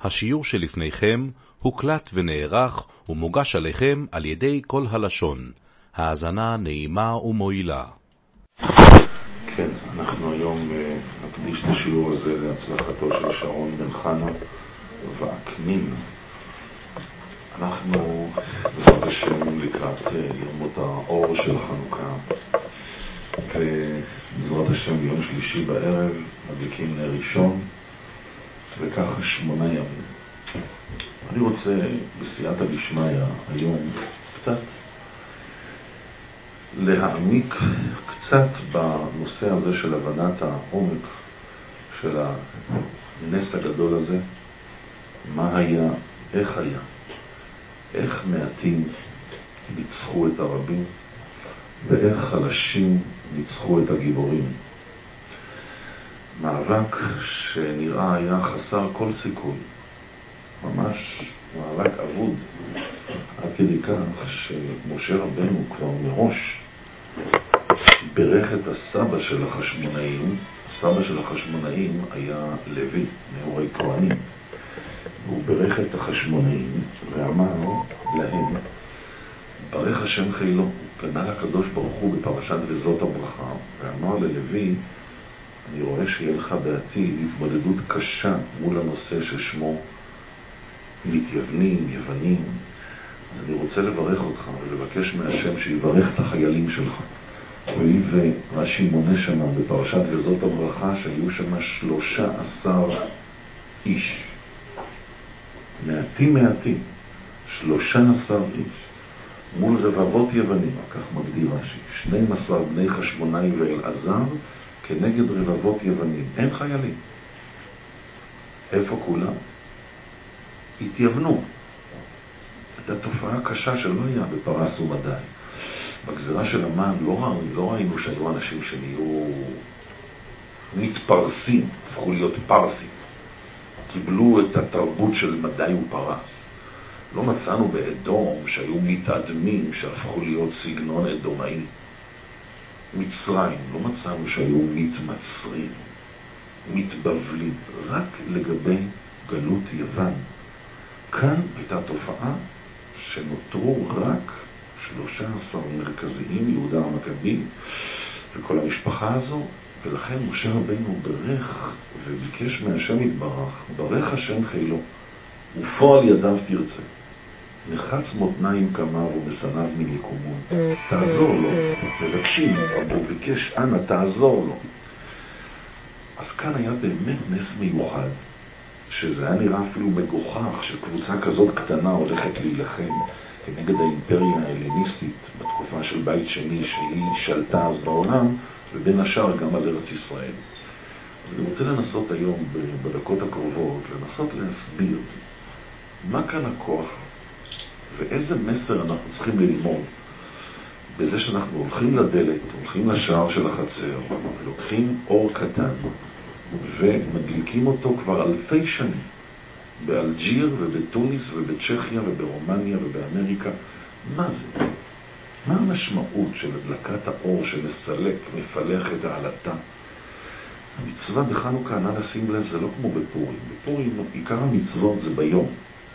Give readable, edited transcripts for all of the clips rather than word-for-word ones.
השיעור שלפניכם הוקלט ונערך ומוגש עליכם על ידי כל הלשון. האזנה נעימה ומועילה. כן, אנחנו היום נקדיש את השיעור הזה להצלחתו של שרון בן חנה ועקנין. אנחנו בעזרת השם לקראת ימות האור של חנוכה, ובעזרת השם ביום שלישי בערב מדליקים נר ראשון, וככה 8 ימים. אני רוצה בסייעתא דשמיא היום קצת להעמיק קצת בנושא הזה של הבנת העומק של הנס הגדול הזה. מה היה, איך מעטים ניצחו את הרבים, ואיך חלשים ניצחו את הגיבורים. מאבק שנראה היה חסר כל סיכוי, ממש מאבק אבוד, עד כדי כך שמשה רבנו כבר מראש ברך את הסבא של החשמונאים. הסבא של החשמונאים היה לוי, נאורי כהנים. הוא ברך את החשמונאים ואמר להם, ברך השם חילו. הוא פנה לקדוש ברוך הוא בפרשת וזאת הברכה ואמר ללוי, אני רואה שיהיה לך בעתיד התמודדות קשה מול הנושא ששמו מתייוונים, יוונים. אני רוצה לברך אותך ולבקש מהשם שיברך את החיילים שלך. ורש"י מונה שמה בפרשת וזאת הברכה שהיו שמה 13 איש. מעטים 13 איש מול רבבות יוונים, כך מגדיר רש"י. 12 בני חשמונאי ואלעזר כנגד רבבות יוונים. אין חיילים. איפה כולם? התייוונו. הייתה תופעה קשה שלא היה בפרס ומדי. בגזרה של המן לא ראינו שהיו אנשים שנהיו מתפרסים, הפכו להיות פרסים. קיבלו את התרבות של מדי ופרס. לא מצאנו באדום שהיו מתאדמים שהפכו להיות סגנון אדומאי. מצרים, לא מצאנו שהיו מתמצרים, מתבבלים. רק לגבי גלות יוון. כאן הייתה תופעה שנותרו רק 13 מרכזיים, יהודה המכבי וכל המשפחה הזו, ולכן משה רבנו ברך וביקש מהשם יתברך, ברך השם חילו ופועל ידיו תרצה, נחץ מותניים כמיו ובשניו מליקומון, תעזור לו. מבקשים, הוא ביקש, אנא תעזור לו. אז כאן היה באמת נס מיוחד, שזה היה נראה אפילו מגוחך שקבוצה כזאת קטנה הולכת להילחם כנגד האימפריה ההלניסטית בתקופה של בית שני שהיא שלטה אז בעולם, ובין השאר גם על ארץ ישראל. אז אני רוצה לנסות היום בדקות הקרובות לנסות להסביר מה כאן הכוח ואיזה מסר אנחנו צריכים ללמוד בזה שאנחנו הולכים לדלת, הולכים לשער של החצר, לוקחים אור קטן ומדליקים אותו כבר אלפי שנים באלג'יר ובטוניס ובצ'כיה וברומניה ובאמריקה. מה זה? מה המשמעות של הדלקת האור שמסלק, מפלח את העלתה? המצווה בחנוכה, נא לשים לב, זה לא כמו בפורים. בפורים עיקר המצוות זה ביום.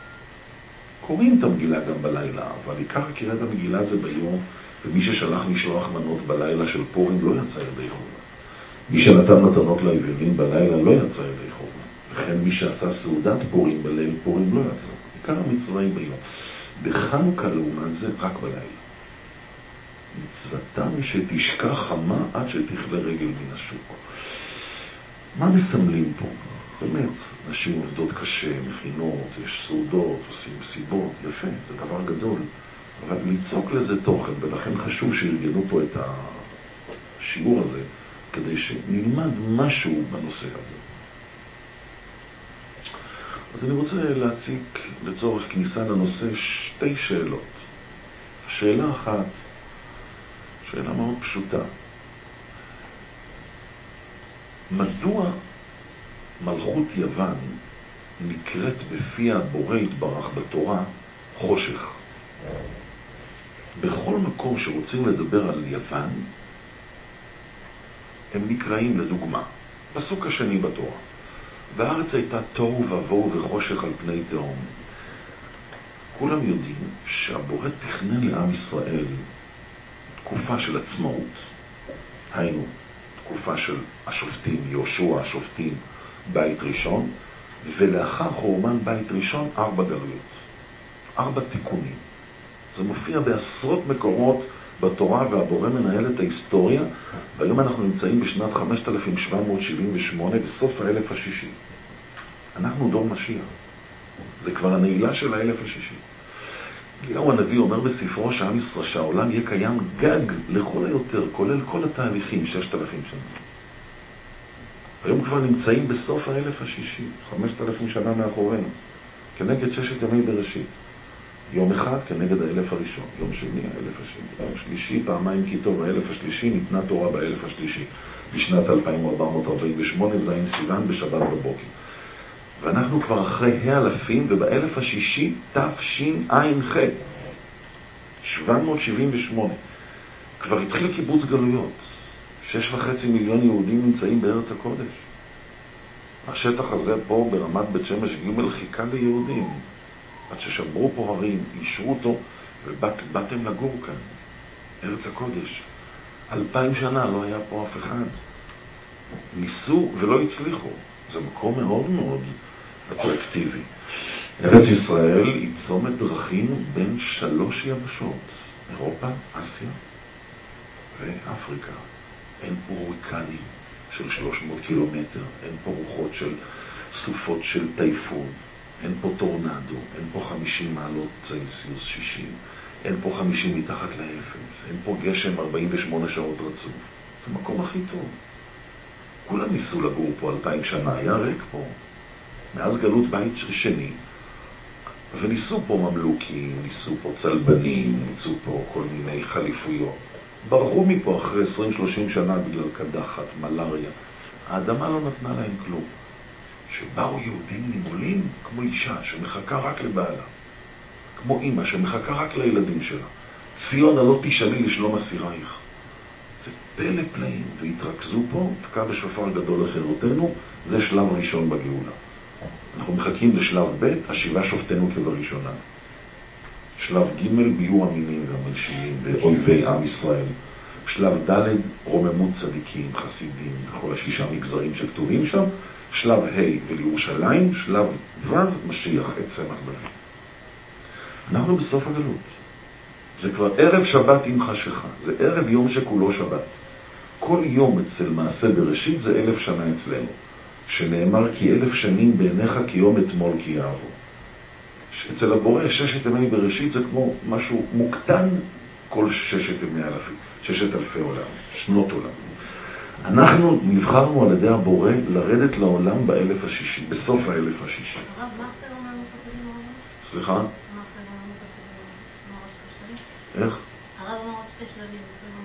קוראים את המגילה גם בלילה, אבל עיקר קריאת המגילה זה ביום, ומי ששלח משלוח מנות בלילה של פורים לא יצא ידי חובה. מי שנתן מתנות לאביונים בלילה לא יצא ידי חובה. וכן מי שעשה סעודת פורים בליל פורים לא יצא. עיקר המצווה היא ביום. בחנוכה לעומת זה רק בלילה. מצוותה משתשכח חמה עד שתכלה רגל מן השוק. מה מסמלים פה? באמת, נשים עובדות קשה, מכינות, יש סעודות, עושים סיבות, יפה, זה דבר גדול. אבל ליצוק לזה תוכן, ולכן חשוב שארגנו פה את השיעור הזה, כדי שנלמד משהו בנושא הזה. אז אני רוצה להציג לצורך כניסה לנושא 2 שאלות. שאלה אחת, שאלה מאוד פשוטה. מדוע מלכות יוון נקראת בפי הבורא יתברך בתורה חושך? בכל מקום שרוצים לדבר על יוון, הם נקראים לדוגמה. פסוק השני בתורה. והארץ הייתה תוהו ובוהו וחושך על פני תהום. כולם יודעים שהבורא תכנן לעם ישראל תקופה של עצמאות. היינו, תקופה של השופטים, יהושע השופטים, בית ראשון, ולאחר חורבן בית ראשון 4 גלויות, 4 תיקונים. זה מופיע בעשרות מקורות בתורה, והבורא מנהל את ההיסטוריה, והיום אנחנו נמצאים בשנת 5778 בסוף האלף השישי. אנחנו דור משיח. זה כבר הנעילה של האלף השישי. אליהו הנביא אומר בספרו שהעולם יהיה קיים גג לכל היותר, כולל כל התהליכים, 6,000 שנה. היום כבר נמצאים בסוף האלף השישי, 5,000 שנה מאחורינו, כנגד 6 ימי בראשית. יום אחד כנגד האלף הראשון, יום שני האלף השני, יום שלישי פעמיים כי טוב, האלף השלישי ניתנה תורה באלף השלישי, בשנת 2448, זין סיוון בשבת בבוקר. ואנחנו כבר אחרי האלפים, ובאלף השישי תשע"ח, 778, כבר התחיל קיבוץ גלויות. 6.5 מיליון יהודים נמצאים בארץ הקודש. השטח הזה פה ברמת בית שמש ג' חיכה ליהודים. עד ששברו פה הרים, אישרו אותו, ובאתם לגור כאן. ארץ הקודש. 2000 שנה לא היה פה אף אחד. ניסו ולא הצליחו. זה מקום מאוד מאוד אטרקטיבי. ארץ ישראל היא צומת דרכים בין 3 יבשות. אירופה, אסיה ואפריקה. אין פה הוריקנים של 300 קילומטר, אין פה רוחות של סופות של טייפון, אין פה טורנדו, אין פה 50 מעלות צלסיוס 60, אין פה 50 מתחת לאפס, אין פה גשם 48 שעות רצוף. זה המקום הכי טוב. כולם ניסו לגור פה 2000 שנה, היה ריק פה. מאז גלות בית שני, וניסו פה ממלוכים, ניסו פה צלבנים, ניסו פה כל מיני חליפויות. ברחו מפה אחרי 20-30 שנה בגלל קדחת, מלריה. האדמה לא נתנה להם כלום. שבאו יהודים נימולים כמו אישה שמחכה רק לבעלה. כמו אמא שמחכה רק לילדים שלה. ציון הלא תשאלי לשלום אסירייך. זה פלא פלאים, והתרכזו פה, תקע בשופר גדול לחירותנו, זה שלב ראשון בגאולה. אנחנו מחכים לשלב ב', השיבה שופטנו כבראשונה. שלב ג' ביור המינים והמלשינים ואויבי עם ישראל. שלב ד' רוממות צדיקים, חסידים, כל 6 מגזרים שכתובים שם. שלב ה' ולירושלים, שלב ו' משיח את צמח דוד. אנחנו בסוף הגלות. זה כבר ערב שבת עם חשיכה, זה ערב יום שכולו שבת. כל יום אצל מעשה בראשית זה 1000 שנה אצלנו, שנאמר כי 1000 שנים בעיניך כי יום אתמול כי יעבור. אצל הבורא 6 ימי בראשית זה כמו משהו מוקטן כל 6,000 עולם, שנות עולם. אנחנו נבחרנו על ידי הבורא לרדת לעולם באלף השישי, בסוף האלף השישי. הרב, מה אחר עולם מפחדים לעולם? סליחה? מה אחר עולם מפחדים? איך? הרב אמר עוד 2 שלבים,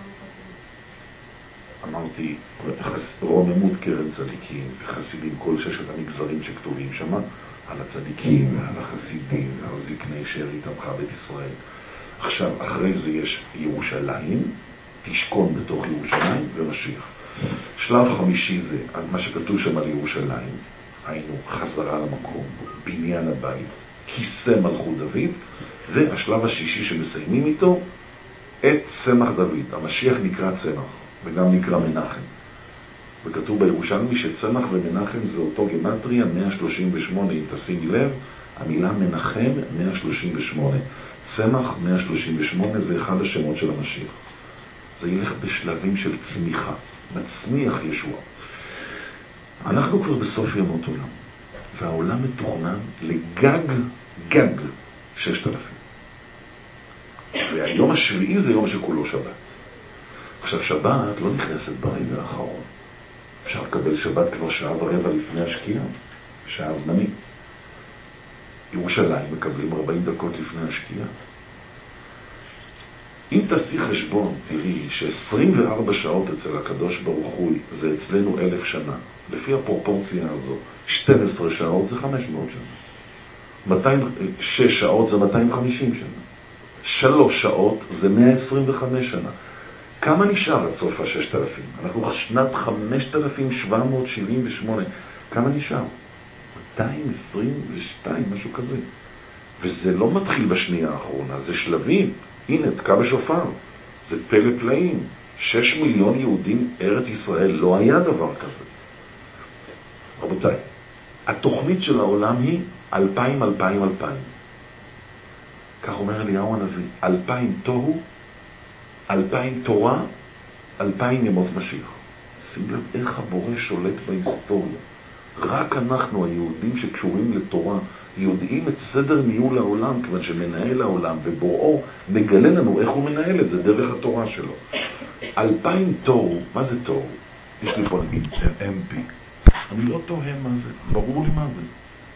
אחר עולם מפחדים. אמרתי, רוממות קרן צדיקים וחסידים, כל 6 המגזרים שכתובים שם, על הצדיקים ועל החסידים ועל זקני שארית עמך בית ישראל. עכשיו, אחרי זה יש ירושלים, תשכון בתוך ירושלים ומשיח. שלב חמישי זה מה שכתוב שם על ירושלים, היינו חזרה למקום, בניין הבית, כיסא מלכות דוד, והשלב השישי שמסיימים איתו, את צמח דוד. המשיח נקרא צמח, וגם נקרא מנחם. וכתוב בירושלמי שצמח ומנחם זה אותו גמטריה, 138, אם תשימי לב, המילה מנחם 138, צמח 138 זה אחד השמות של המשיח. זה ילך בשלבים של צמיחה, מצמיח ישוע. אנחנו כבר בסוף ימות עולם, והעולם מתוכנן לגג 6,000. והיום השביעי זה יום שכולו שבת. עכשיו שבת לא נכנסת ברגע האחרון. אפשר לקבל שבת כבר 1.25 שעות לפני השקיעה, שעה זמנית. ירושלים מקבלים 40 דקות לפני השקיעה. אם תעשי חשבון, תראי ש24 שעות אצל הקדוש ברוך הוא זה אצלנו 1000 שנה. לפי הפרופורציה הזו, 12 שעות זה 500 שנה. 6 שעות זה 250 שנה. 3 שעות זה 125 שנה. כמה נשאר עד סוף ה-6,000? אנחנו שנת 5,778. כמה נשאר? 222, משהו כזה. וזה לא מתחיל בשנייה האחרונה, זה שלבים. הנה, תקע בשופר. זה פלא פלאים. 6 מיליון יהודים, ארץ ישראל, לא היה דבר כזה. רבותיי, התוכנית של העולם היא 2000, 2000, 2000. כך אומר אליהו הנביא, 2000 תוהו, 2000 תורה, 2000 ימות משיח. שים לב איך הבורא שולט בהיסטוריה. רק אנחנו, היהודים שקשורים לתורה, יודעים את סדר ניהול העולם, כיוון שמנהל העולם ובוראו מגלה לנו איך הוא מנהל את זה דרך התורה שלו. 2000 תוהו, מה זה תוהו? יש לי פה נגיד MP. אני לא תוהה מה זה, ברור לי מה זה.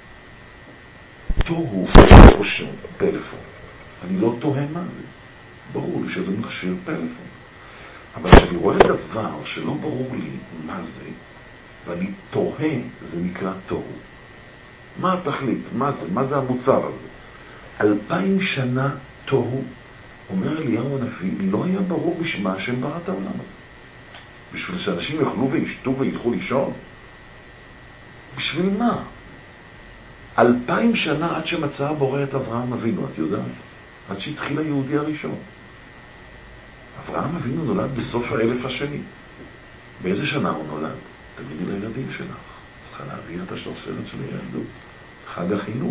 תוהו או פלאפון. אני לא תוהה מה זה. ברור לי שזה מכשיר פלאפון. אבל כשאני רואה דבר שלא ברור לי מה זה, ואני תוהה, זה נקרא תוהו. מה התכלית? מה זה? מה זה המוצר הזה? 2000 שנה תוהו, אומר אליהו הנביא, לא היה ברור בשמה השם ברא את העולם הזה. בשביל שאנשים יאכלו וישתו וילכו לישון? בשביל מה? 2000 שנה עד שמצא הבורא את אברהם אבינו, את יודעת? עד שהתחיל היהודי הראשון. אברהם אבינו נולד בסוף האלף השני. באיזה שנה הוא נולד? תגידי לילדים שלך. צריכה להביא את השרשרת של הילדות. חג החינוך.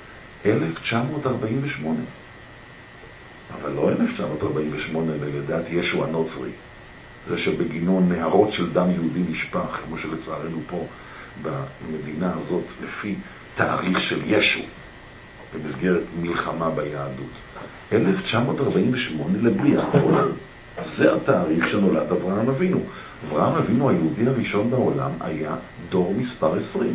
1948. אבל לא 1948 ללידת ישו הנוצרי. זה שבגינו נהרות של דם יהודי נשפך, כמו שלצערנו פה במדינה הזאת, לפי תאריך של ישו, במסגרת מלחמה ביהדות. 1948 לבריאת העולם. זה התאריך שנולד אברהם אבינו. אברהם אבינו, היהודי הראשון בעולם, היה דור מספר 20.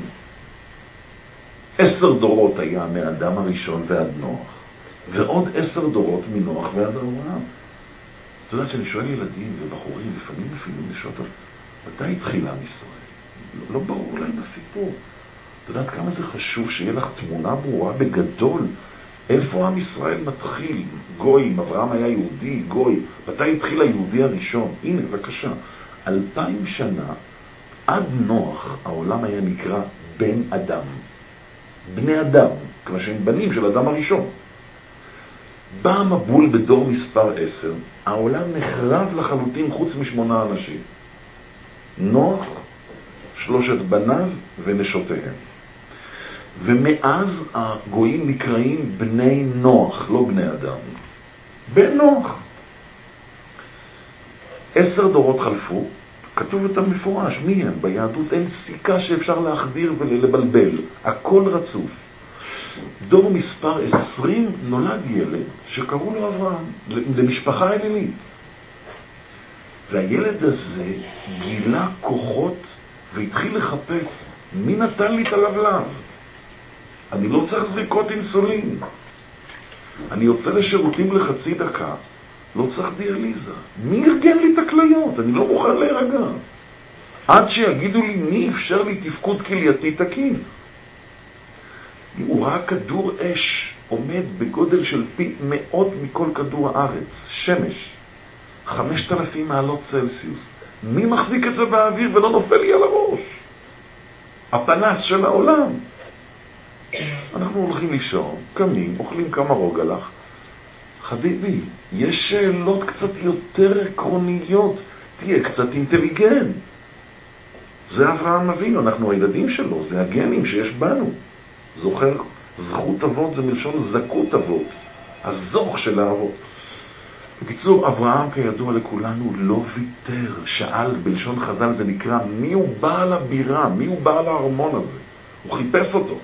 10 דורות היה מאדם הראשון ועד נוח, ועוד 10 דורות מנוח ועד אברהם. אתה יודעת שאני שואל ילדים ובחורים, לפעמים אפילו נשות, מתי התחילה עם ישראל? לא ברור להם הסיפור. אתה יודעת כמה זה חשוב שיהיה לך תמונה ברורה בגדול? איפה עם ישראל מתחיל? גוי, אברהם היה יהודי, גוי. מתי התחיל היהודי הראשון? הנה, בבקשה. 2000 שנה, עד נוח, העולם היה נקרא בן אדם. בני אדם, כמו שהם בנים של אדם הראשון. בא המבול בדור מספר 10, העולם נחרב לחלוטין חוץ מ8 אנשים. נוח, 3 בניו ונשותיהם. ומאז הגויים נקראים בני נוח, לא בני אדם. בן נוח. 10 דורות חלפו, כתוב את המפורש, מי הם? ביהדות אין סיכה שאפשר להחדיר ולבלבל. הכל רצוף. דור מספר 20 נולד ילד שקראו לו אברהם, למשפחה אלילית. והילד הזה גילה כוחות והתחיל לחפש מי נתן לי את הלבלב. אני לא צריך זריקות אינסולין. אני יוצא לשירותים לחצי דקה, לא צריך דיאליזה. מי ארגן לי את הכליות? אני לא מוכן להירגע. עד שיגידו לי מי אפשר לי תפקוד כלייתי תקין. הוא ראה כדור אש עומד בגודל של פי 100 מכל כדור הארץ, שמש, 5,000 מעלות צלסיוס. מי מחזיק את זה באוויר ולא נופל לי על הראש? הפנס של העולם. אנחנו הולכים לישון, קמים, אוכלים כמה רוגלח. חביבי, יש שאלות קצת יותר עקרוניות, תהיה קצת אינטליגנט. זה אברהם אבינו, אנחנו הילדים שלו, זה הגנים שיש בנו. זוכר, זכות אבות זה מלשון זכות אבות, הזוך של האבות. בקיצור, אברהם כידוע לכולנו לא ויתר, שאל בלשון חז"ל, זה נקרא מי הוא בעל הבירה, מי הוא בעל הארמון הזה. הוא חיפש אותו.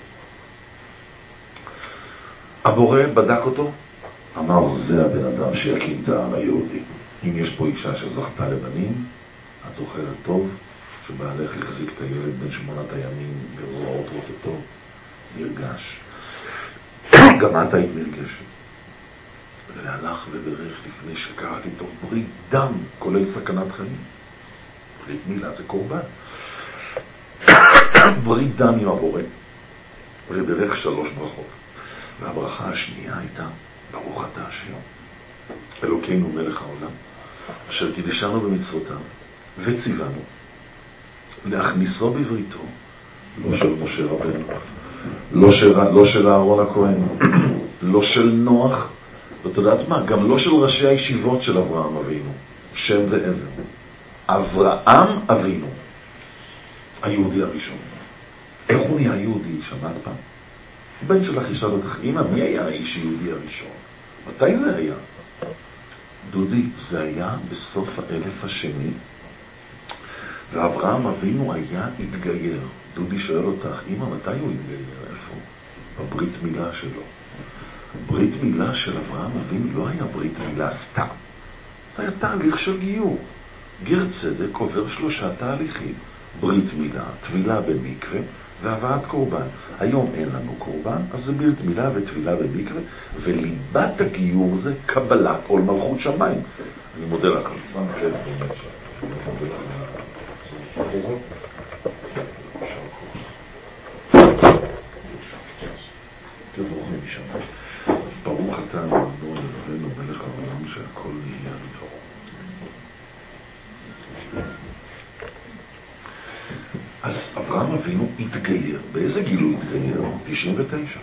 הבורא בדק אותו, אמר זה הבן אדם שיקים את העם היהודי. אם יש פה אישה שזכתה לבנים, את זוכרת טוב שבעלך החזיק את הילד בן 8 הימים בזרועות רוטטו, נרגש. גם את היית נרגשת. והלך וברך לפני שקראת איתו ברית דם, כולל סכנת חיים. ברית מילה זה קורבן. ברית דם עם הבורא. וברך 3 ברכות. והברכה השנייה הייתה, ברוך אתה השם, אלוקינו מלך העולם, אשר קידשנו במצוותיו, וציוונו להכניסו בבריתו, לא של משה רבנו, לא של אהרון הכהן, לא של נוח, ואת יודעת מה? גם לא של ראשי הישיבות של אברהם אבינו, שם ועבר. אברהם אבינו, היהודי הראשון. איך הוא נהיה יהודי? שמעת פעם? בן שלך ישאל אותך, אמא, מי היה האיש יהודי הראשון? מתי זה היה? דודי, זה היה בסוף האלף השני, ואברהם אבינו היה התגייר. דודי שואל אותך, אמא, מתי הוא התגייר? איפה? בברית מילה שלו. ברית מילה של אברהם אבינו לא היה ברית מילה סתם. זה היה תהליך של גיור. גר צדק עובר 3 תהליכים. ברית מילה, טבילה במקווה והבאת קורבן. היום אין לנו קורבן, אז זה ברית מילה וטבילה במקווה, וליבת הגיור זה קבלת עול מלכות שמיים. אני מודה לך. תברוכים משם. ברוך אתה אדוני אלוהינו מלך העולם שהכל נהיה בדברו. אז אברהם אבינו התגייר. באיזה גיל הוא התגייר? 99.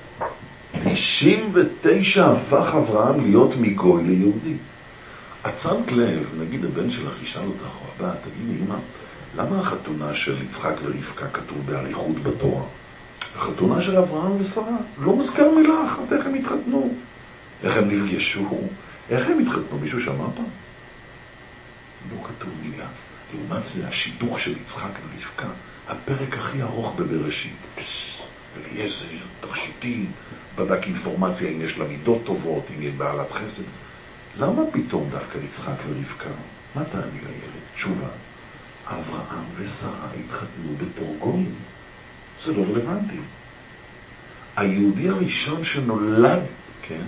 99 הפך אברהם להיות מגוי ליהודי. עצמת לב, נגיד הבן שלך ישאל אותך או הבא, תגידי אמא, למה החתונה של יצחק ורבקה כתוב באריכות בתורה? החתונה של אברהם ושרה, לא מוזכר מילה אחת איך הם התחתנו, איך הם נפגשו, איך הם התחתנו, מישהו שמע פעם? לא כתוב מילה. לעומת זה השידוך של יצחק ורבקה, הפרק הכי ארוך בבראשית. אליעזר, תכשיטי, בדק אינפורמציה אם יש לה מידות טובות, אם יש בעלת חסד. למה פתאום דווקא יצחק ורבקה? מה תעני לילד? תשובה, אברהם ושרה התחתנו בתור גויים. זה לא רלוונטי. היהודי הראשון שנולד, כן?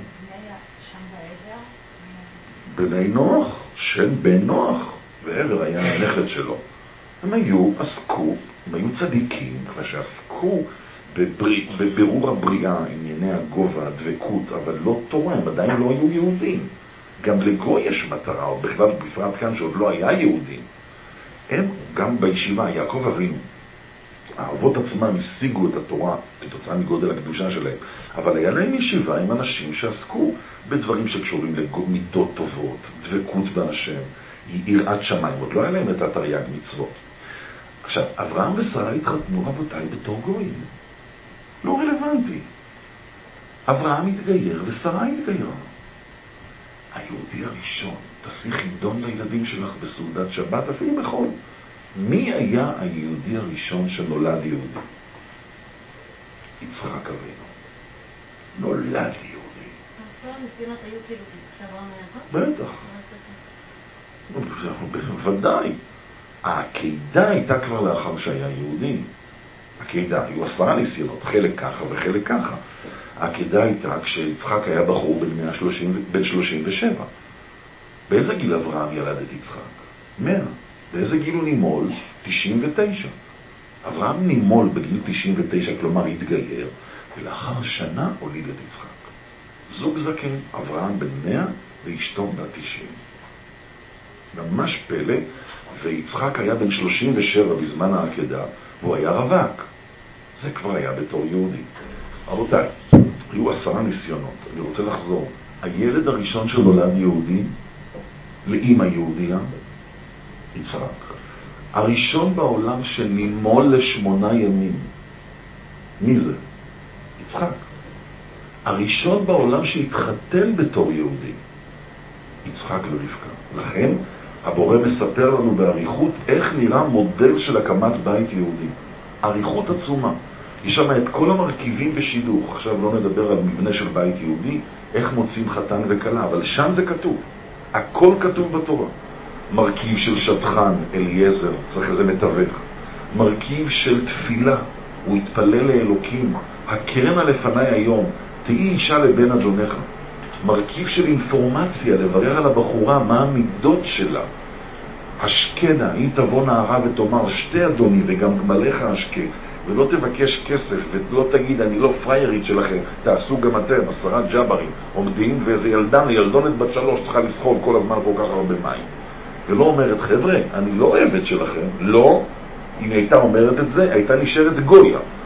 בני נוח, שם בן נוח, ועבר היה הנכד שלו. הם היו צדיקים, כבר שעסקו בבירור הבריאה, ענייני הגובה, הדבקות, אבל לא תורה, הם עדיין לא היו יהודים. גם לגוי יש מטרה, או בכלל בפרט כאן שעוד לא היה יהודים. הם גם בישיבה, יעקב אבינו, האבות עצמם השיגו את התורה כתוצאה מגודל הקדושה שלהם, אבל היה להם ישיבה עם אנשים שעסקו בדברים שקשורים למידות טובות, דבקות בהשם, יראת שמיים, עוד לא היה להם את התרי"ג מצוות. עכשיו, אברהם ושרה התחתנו רבותיי בתור גויים. לא רלוונטי. אברהם התגייר ושרה התגיירה. היהודי הראשון, תעשי חידון לילדים שלך בסעודת שבת, אפילו בכל. מי היה היהודי הראשון שנולד יהודי? יצחק אבינו. נולד יהודי. כל המשימות היו כאילו כשאברהם היה? בטח. ודאי. העקידה הייתה כבר לאחר שהיה יהודי. העקידה, היו 10 ניסיונות, חלק ככה וחלק ככה. העקידה הייתה כשיצחק היה בחור בן 37. באיזה גיל אברהם ילד את יצחק? 100. באיזה גיל הוא נימול? 99. אברהם נימול בגיל 99, כלומר התגייר, ולאחר שנה הוליד את יצחק. זוג זקן, אברהם בן 100 ואשתו בת 90. ממש פלא, ויצחק היה בן 37 בזמן העקדה, והוא היה רווק. זה כבר היה בתור יהודי. רבותיי, היו 10 ניסיונות. אני רוצה לחזור. הילד הראשון שנולד יהודי, לאמא יהודיה, יצחק. הראשון בעולם שנימול ל8 ימים. מי זה? יצחק. הראשון בעולם שהתחתן בתור יהודי. יצחק ורבקה. לכן, הבורא מספר לנו באריכות איך נראה מודל של הקמת בית יהודי. אריכות עצומה. יש שם את כל המרכיבים בשידוך. עכשיו לא נדבר על מבנה של בית יהודי, איך מוצאים חתן וכלה, אבל שם זה כתוב. הכל כתוב בתורה. מרכיב של שטחן, אליעזר, צריך איזה מתווך. מרכיב של תפילה, הוא התפלל לאלוקים. הקרן לפני היום, תהי אישה לבן אדונך. מרכיב של אינפורמציה, לברר על הבחורה מה המידות שלה. השקדה, אם תבוא נערה ותאמר שתי אדוני וגם גמליך השקה, ולא תבקש כסף ולא תגיד אני לא פריירית שלכם, תעשו גם אתם, 10 ג'אברים עומדים ואיזה ילדונת בת 3 צריכה לסחוב כל הזמן כל כך הרבה מים, ולא אומרת חבר'ה אני לא אוהבת שלכם, לא, אם הייתה אומרת את זה הייתה נשארת גויה,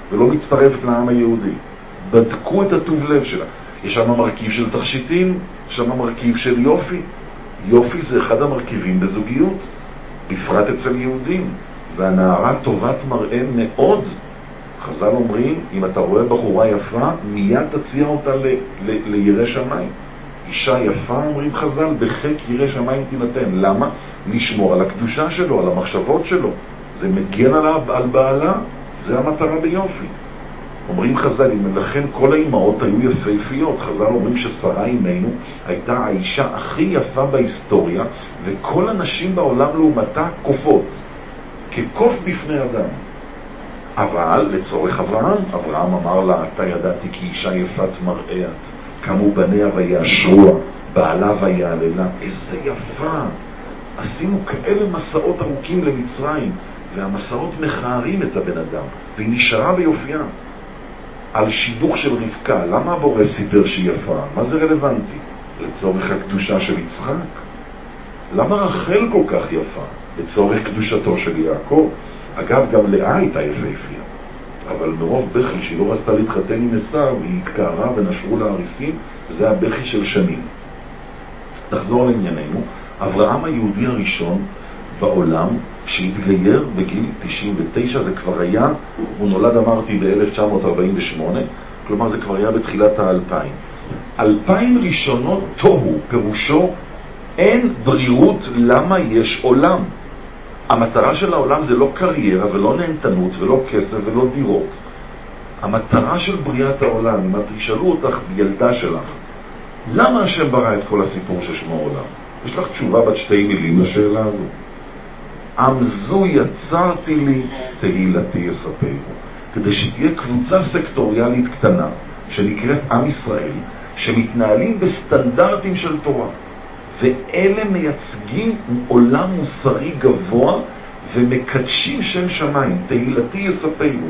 ולא מצטרפת לעם היהודי. בדקו את הטוב לב שלה. יש שם מרכיב של תכשיטים, יש שם מרכיב של יופי. יופי זה אחד המרכיבים בזוגיות, בפרט אצל יהודים. והנערה טובת מראה מאוד. חז"ל אומרים, אם אתה רואה בחורה יפה, מיד תציע אותה לירא שמיים. אישה יפה, אומרים חז"ל, בחק ירא שמיים תינתן. למה? לשמור על הקדושה שלו, על המחשבות שלו. זה מגן על בעלה, זה המטרה ביופי. אומרים חז"ל, לכן כל האימהות היו יפהפיות. חז"ל אומרים ששרה אימנו הייתה האישה הכי יפה בהיסטוריה, וכל הנשים בעולם לעומתה קופות, כקוף בפני אדם. אבל לצורך אברהם אמר לה, אתה ידעתי כי אישה יפת מראה, קמו בניה ויאשרוה, בעלה ויעללה. איזה יפה. עשינו כאלה מסעות ארוכים למצרים, והמסעות מכערים את הבן אדם, והיא נשארה ביופייה. על שידוך של רבקה, למה הבורא סיפר שהיא יפה? מה זה רלוונטי? לצורך הקדושה של יצחק? למה רחל כל כך יפה? לצורך קדושתו של יעקב? אגב, גם לאה הייתה יפהפייה, אבל מרוב בכי שהיא לא רצתה להתחתן עם עשיו, היא התקערה ונשרו לה הריסים, זה הבכי של שנים. נחזור לענייננו. אברהם היהודי הראשון בעולם שהתגייר בגיל 99, זה כבר היה, הוא נולד אמרתי ב-1948, כלומר זה כבר היה בתחילת ה-2000. 2000 ראשונות תוהו, פירושו אין ברירות למה יש עולם. המטרה של העולם זה לא קריירה ולא נהנתנות ולא כסף ולא דירות. המטרה של בריאת העולם, אם את תשאלו אותך ילדה שלך, למה השם ברא את כל הסיפור ששמו עולם? יש לך תשובה בת 2 מילים לשאלה הזו. עם זו יצרתי לי, תהילתי יספרו. כדי שתהיה קבוצה סקטוריאלית קטנה, שנקראת עם ישראל, שמתנהלים בסטנדרטים של תורה. ואלה מייצגים עולם מוסרי גבוה, ומקדשים שם שמיים. תהילתי יספרו.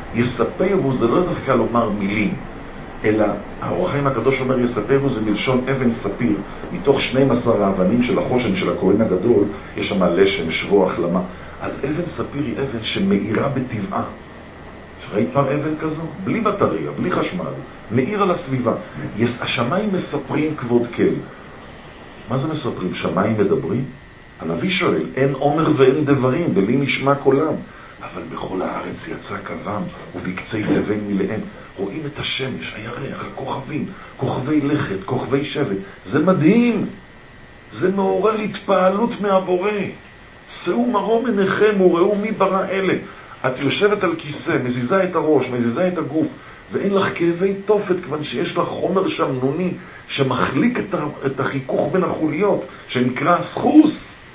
יספרו זה לא דווקא לומר מילים, אלא האור החיים הקדוש אומר יספרו זה מלשון אבן ספיר. מתוך 12 האבנים של החושן של הכהן הגדול יש שם לשם, שבוע, החלמה. אז אבן ספיר היא אבן שמאירה בטבעה. ראית פעם אבן כזו? בלי בטריה, בלי חשמל, מאיר על הסביבה. השמיים מספרים כבוד כל. מה זה מספרים? שמיים מדברים? הנביא שואל, אין עומר ואין דברים, ולי נשמע קולם. אבל בכל הארץ יצא קבם, ובקצי תבל מלאם. רואים את השמש, הירח, הכוכבים, כוכבי לכת, כוכבי שבט. זה מדהים. זה מעורר התפעלות מהבורא. שאו מרום עיניכם וראו מי ברא אלה. את יושבת על כיסא, מזיזה את הראש, מזיזה את הגוף, ואין לך כאבי תופת, כיוון שיש לך חומר שמנוני שמחליק את החיכוך בין החוליות, שנקרא סחוס.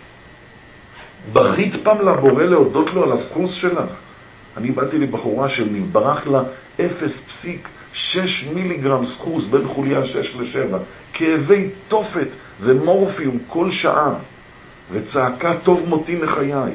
בכית פעם לבורא להודות לו על הסחוס שלך? אני באתי לבחורה שנברח לה 0.6 מיליגרם סחוס בין חוליה 6 ל-7, כאבי תופת ומורפיום כל שעה, וצעקה טוב מותי מחיי.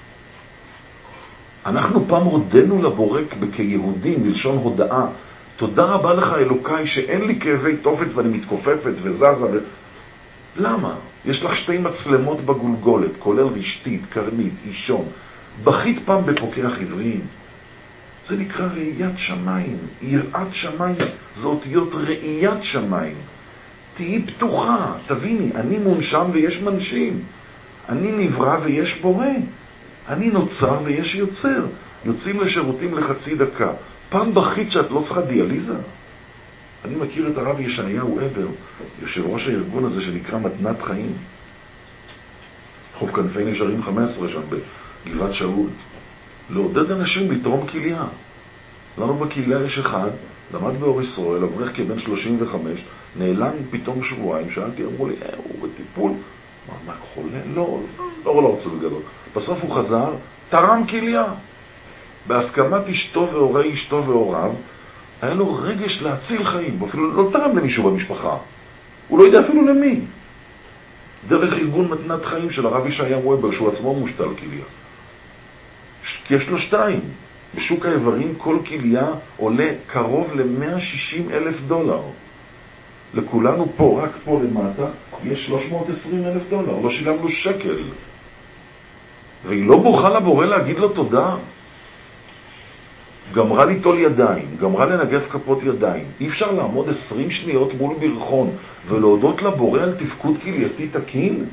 אנחנו פעם הודנו לבורק כיהודים, מלשון הודאה. תודה רבה לך אלוקיי שאין לי כאבי תופת ואני מתכופפת וזזה. למה? יש לך 2 מצלמות בגולגולת, כולל רשתית, קרנית, אישון. בכית פעם בפוקח עבריים. זה נקרא ראיית שמיים, יראת שמיים. זה אותיות ראיית שמיים. תהי פתוחה, תביני, אני מונשם ויש מנשים. אני נברא ויש בורא. אני נוצר ויש יוצר. יוצאים לשירותים לחצי דקה. פעם בכית שאת לא צריכה דיאליזה? אני מכיר את הרב ישעיהו עבר, יושב ראש הארגון הזה שנקרא מתנת חיים. חוב כנפי נשארים 15 שם בגבעת שאול. לעודד אנשים לתרום כליה. לנו בקהילה יש אחד, למד באור ישראל, אברך כבן 35, נעלם פתאום שבועיים, שאלתי, אמרו לי, הוא בטיפול. מה, חולה? לא רוצה בגדול. בסוף הוא חזר, תרם כליה. בהסכמת אשתו והורי אשתו והוריו, היה לו רגש להציל חיים, אפילו לא תרם למישהו במשפחה. הוא לא יודע אפילו למי. דרך ארגון מתנת חיים של הרב ישעיהו עבר, שהוא עצמו מושתל כליה. יש לו 2. בשוק האיברים כל כליה עולה קרוב $160,000. לכולנו פה, רק פה למטה, יש $320,000. לא שילמנו שקל. והיא לא בוכה לבורא להגיד לו תודה. גמרה ליטול ידיים, גמרה לנגף כפות ידיים. אי אפשר לעמוד 20 שניות מול ברכון ולהודות לבורא על תפקוד כלייתי תקין?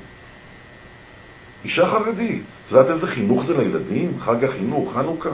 אישה חרדית, את יודעת איזה חינוך זה לילדים? חג החינוך, חנוכה.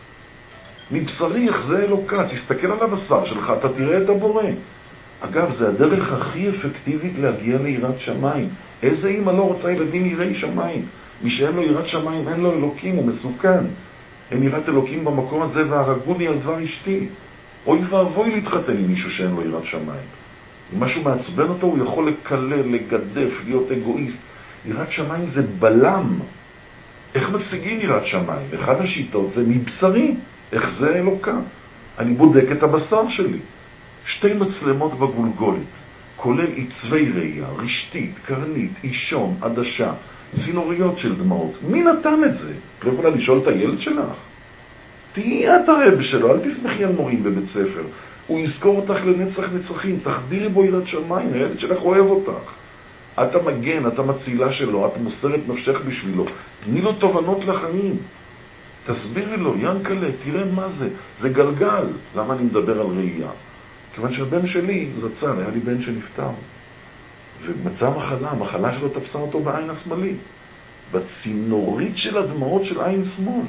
מבשרי יחזה אלוקה, תסתכל על הבשר שלך, אתה תראה את הבורא. אגב, זה הדרך הכי אפקטיבית להגיע ליראת שמיים. איזה אמא לא רוצה ילדים יראי שמיים? מי שאין לו יראת שמיים, אין לו אלוקים, הוא מסוכן. אין יראת אלוקים במקום הזה, והרגוני על דבר אשתי. אוי ואבוי להתחתן עם מישהו שאין לו יראת שמיים. אם משהו מעצבן אותו, הוא יכול לקלל, לגדף, להיות אגואיסט. יראת שמיים זה בלם. איך משיגים יראת שמיים? אחד השיטות זה מבשרי. איך זה אלוקה? אני בודק את הבשר שלי. 2 מצלמות בגולגולית, כולל עיצבי ראייה, רשתית, קרנית, אישון, עדשה, צינוריות של דמעות. מי נתן את זה? לא יכולה לשאול את הילד שלך? תהיי את הרב שלו, אל תסמכי על מורים בבית ספר. הוא יזכור אותך לנצח נצחים, תחדירי בו יראת שמיים, הילד שלך אוהב אותך. את המגן, את המצילה שלו, את מוסרת נפשך בשבילו. תני לו תובנות לחיים. תסבירי לו, ינקלה, תראה מה זה. זה גלגל. למה אני מדבר על ראייה? כיוון שהבן שלי זצן, היה לי בן שנפטר. ומצא מחלה, המחלה שלו תפסה אותו בעין השמאלית. בצינורית של הדמעות של עין שמאל.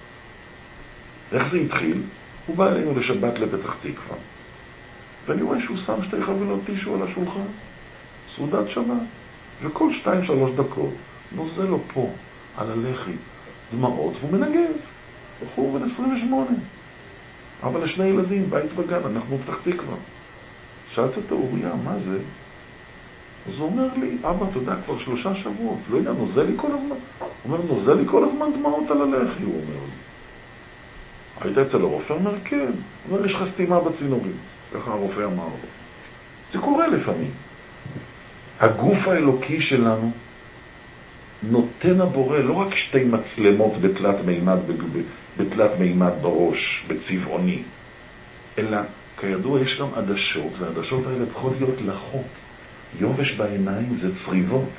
איך זה התחיל? הוא בא אלינו לשבת לפתח תקווה. ואני רואה שהוא שם 2 חבילות טישו על השולחן. סעודת שבת. וכל 2-3 דקות נוזל לו פה, על הלחי, דמעות, והוא מנגב. בחור בן 28. אבל ל2 ילדים, בית בגן, אנחנו בפתח תקווה. שאלת אותו, אוריה, מה זה? אז הוא אומר לי, אבא, אתה יודע, כבר 3 שבועות. לא יודע, נוזל לי כל הזמן. הוא אומר, נוזל לי כל הזמן דמעות על הלחי, הוא אומר לי. היית אצל הרופא? הוא אומר, כן. הוא אומר, יש לך סתימה בצינורים. ככה הרופא אמר לו. זה קורה לפעמים. הגוף האלוקי שלנו נותן הבורא לא רק 2 מצלמות בתלת מימד בראש, בצבעוני, אלא כידוע יש גם עדשות, והעדשות האלה צריכות להיות לחות. יובש בעיניים זה צריבות.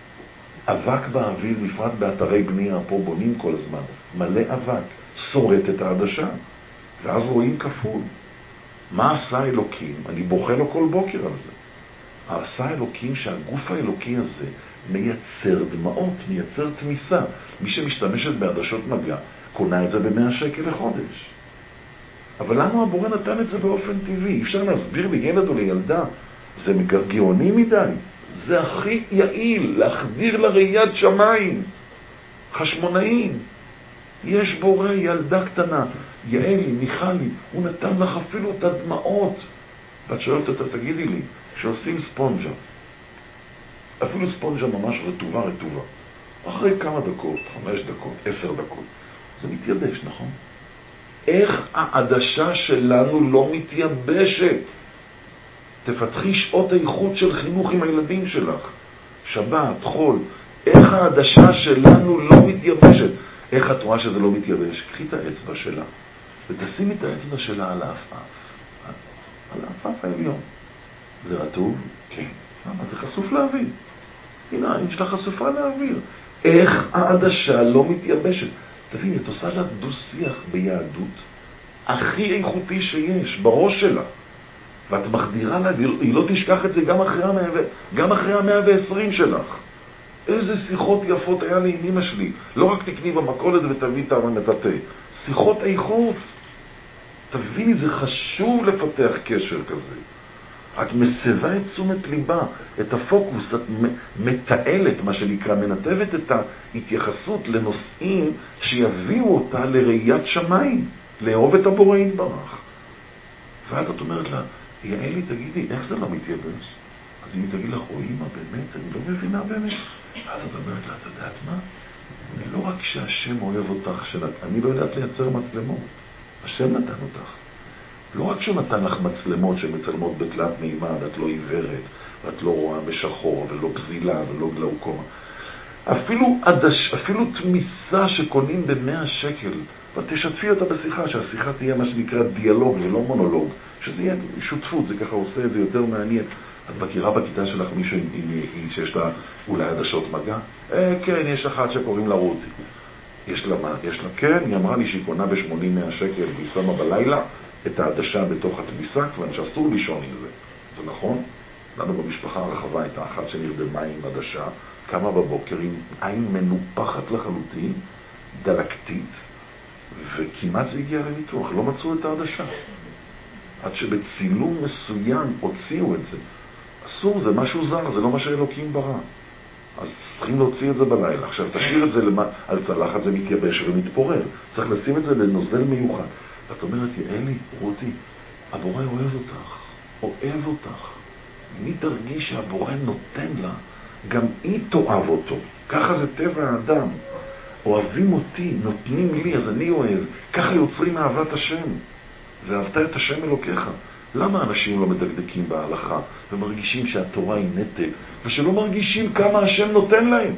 אבק באוויר, בפרט באתרי בנייה, פה בונים כל הזמן, מלא אבק, שורט את העדשה, ואז רואים כפול. מה עשה אלוקים? אני בוכה לו כל בוקר על זה. עשה אלוקים שהגוף האלוקי הזה מייצר דמעות, מייצר תמיסה. מי שמשתמשת בעדשות מגע, קונה את זה ב100 שקל לחודש. אבל למה הבורא נתן את זה באופן טבעי? אפשר להסביר לילד או לילדה, זה גאוני מדי. זה הכי יעיל, להחדיר לראיית שמיים. חשמונאים. יש בורא, ילדה קטנה, יעלי, מיכלי, הוא נתן לך אפילו את הדמעות. ואת שואלת אותה, תגידי לי, שעושים ספונג'ה, אפילו ספונג'ה ממש רטובה, אחרי כמה דקות, 5 דקות, 10 דקות, זה מתייבש, נכון? איך העדשה שלנו לא מתייבשת? תפתחי שעות איכות של חינוך עם הילדים שלך, שבת, חול, איך העדשה שלנו לא מתייבשת? איך את רואה שזה לא מתייבש? קחי את האצבע שלה ותשימי את האצבע שלה על האפאף, על האפאף העליון. זה רטוב? כן. למה? זה חשוף לאוויר. הנה, העין שלה חשופה לאוויר. איך העדשה לא מתייבשת? תבין, את עושה לה דו-שיח ביהדות הכי איכותי שיש, בראש שלה. ואת מחדירה לה, היא לא תשכח את זה גם אחרי 120 שלך. איזה שיחות יפות היה לי עם אמא שלי. לא רק תקני במכולת ותביא טעם את התה. שיחות איכות. תביני, זה חשוב לפתח קשר כזה. את מסבה את תשומת ליבה, את הפוקוס, את מתעלת, מה שנקרא, מנתבת את ההתייחסות לנושאים שיביאו אותה לראיית שמיים, לאהוב את הבורא יתברך. ואז את אומרת לה, יעלי, תגידי, איך זה לא מתייבש? אז אם היא תגיד לך, או אמא, באמת, אני לא מבינה באמת. אז את אומרת לה, אתה יודעת מה? לא רק שהשם אוהב אותך, אני לא יודעת לייצר מצלמות. השם נתן אותך. לא רק שהוא נתן לך מצלמות שמצלמות בתלת מימד, את לא עיוורת, ואת לא רואה בשחור, ולא גזילה, ולא גלאוקומה. אפילו תמיסה שקונים ב100 שקל, ותשתפי אותה בשיחה, שהשיחה תהיה מה שנקרא דיאלוג ולא מונולוג, שזה יהיה שותפות, זה ככה עושה את זה יותר מעניין. את מכירה בכיתה שלך מישהו שיש לה אולי עדשות מגע? כן, יש אחת שקוראים לה רותי. יש לה, כן, היא אמרה לי שהיא קונה ב-80-100 שקל, והיא שמה בלילה את העדשה בתוך התביסה, כיוון שאסור לישון עם זה. זה נכון? לנו במשפחה הרחבה הייתה אחת שנרדמה עם עדשה, קמה בבוקר עם עין מנופחת לחלוטין, דלקתית, וכמעט זה הגיע לניתוח, לא מצאו את העדשה. עד שבצילום מסוים הוציאו את זה. אסור, זה משהו זר, זה לא מה שאלוקים ברא. אז צריכים להוציא את זה בלילה. עכשיו תשאיר את זה על צלחת, זה מתייבש ומתפורר. צריך לשים את זה לנוזל מיוחד. ואת אומרת לי, אלי, רותי, הבורא אוהב אותך, אוהב אותך. מי תרגיש שהבורא נותן לה, גם היא תאהב אותו. ככה זה טבע האדם. אוהבים אותי, נותנים לי, אז אני אוהב. ככה יוצרים אהבת השם. ואהבת את השם אלוקיך. למה אנשים לא מדקדקים בהלכה ומרגישים שהתורה היא נטל, ושלא מרגישים כמה השם נותן להם?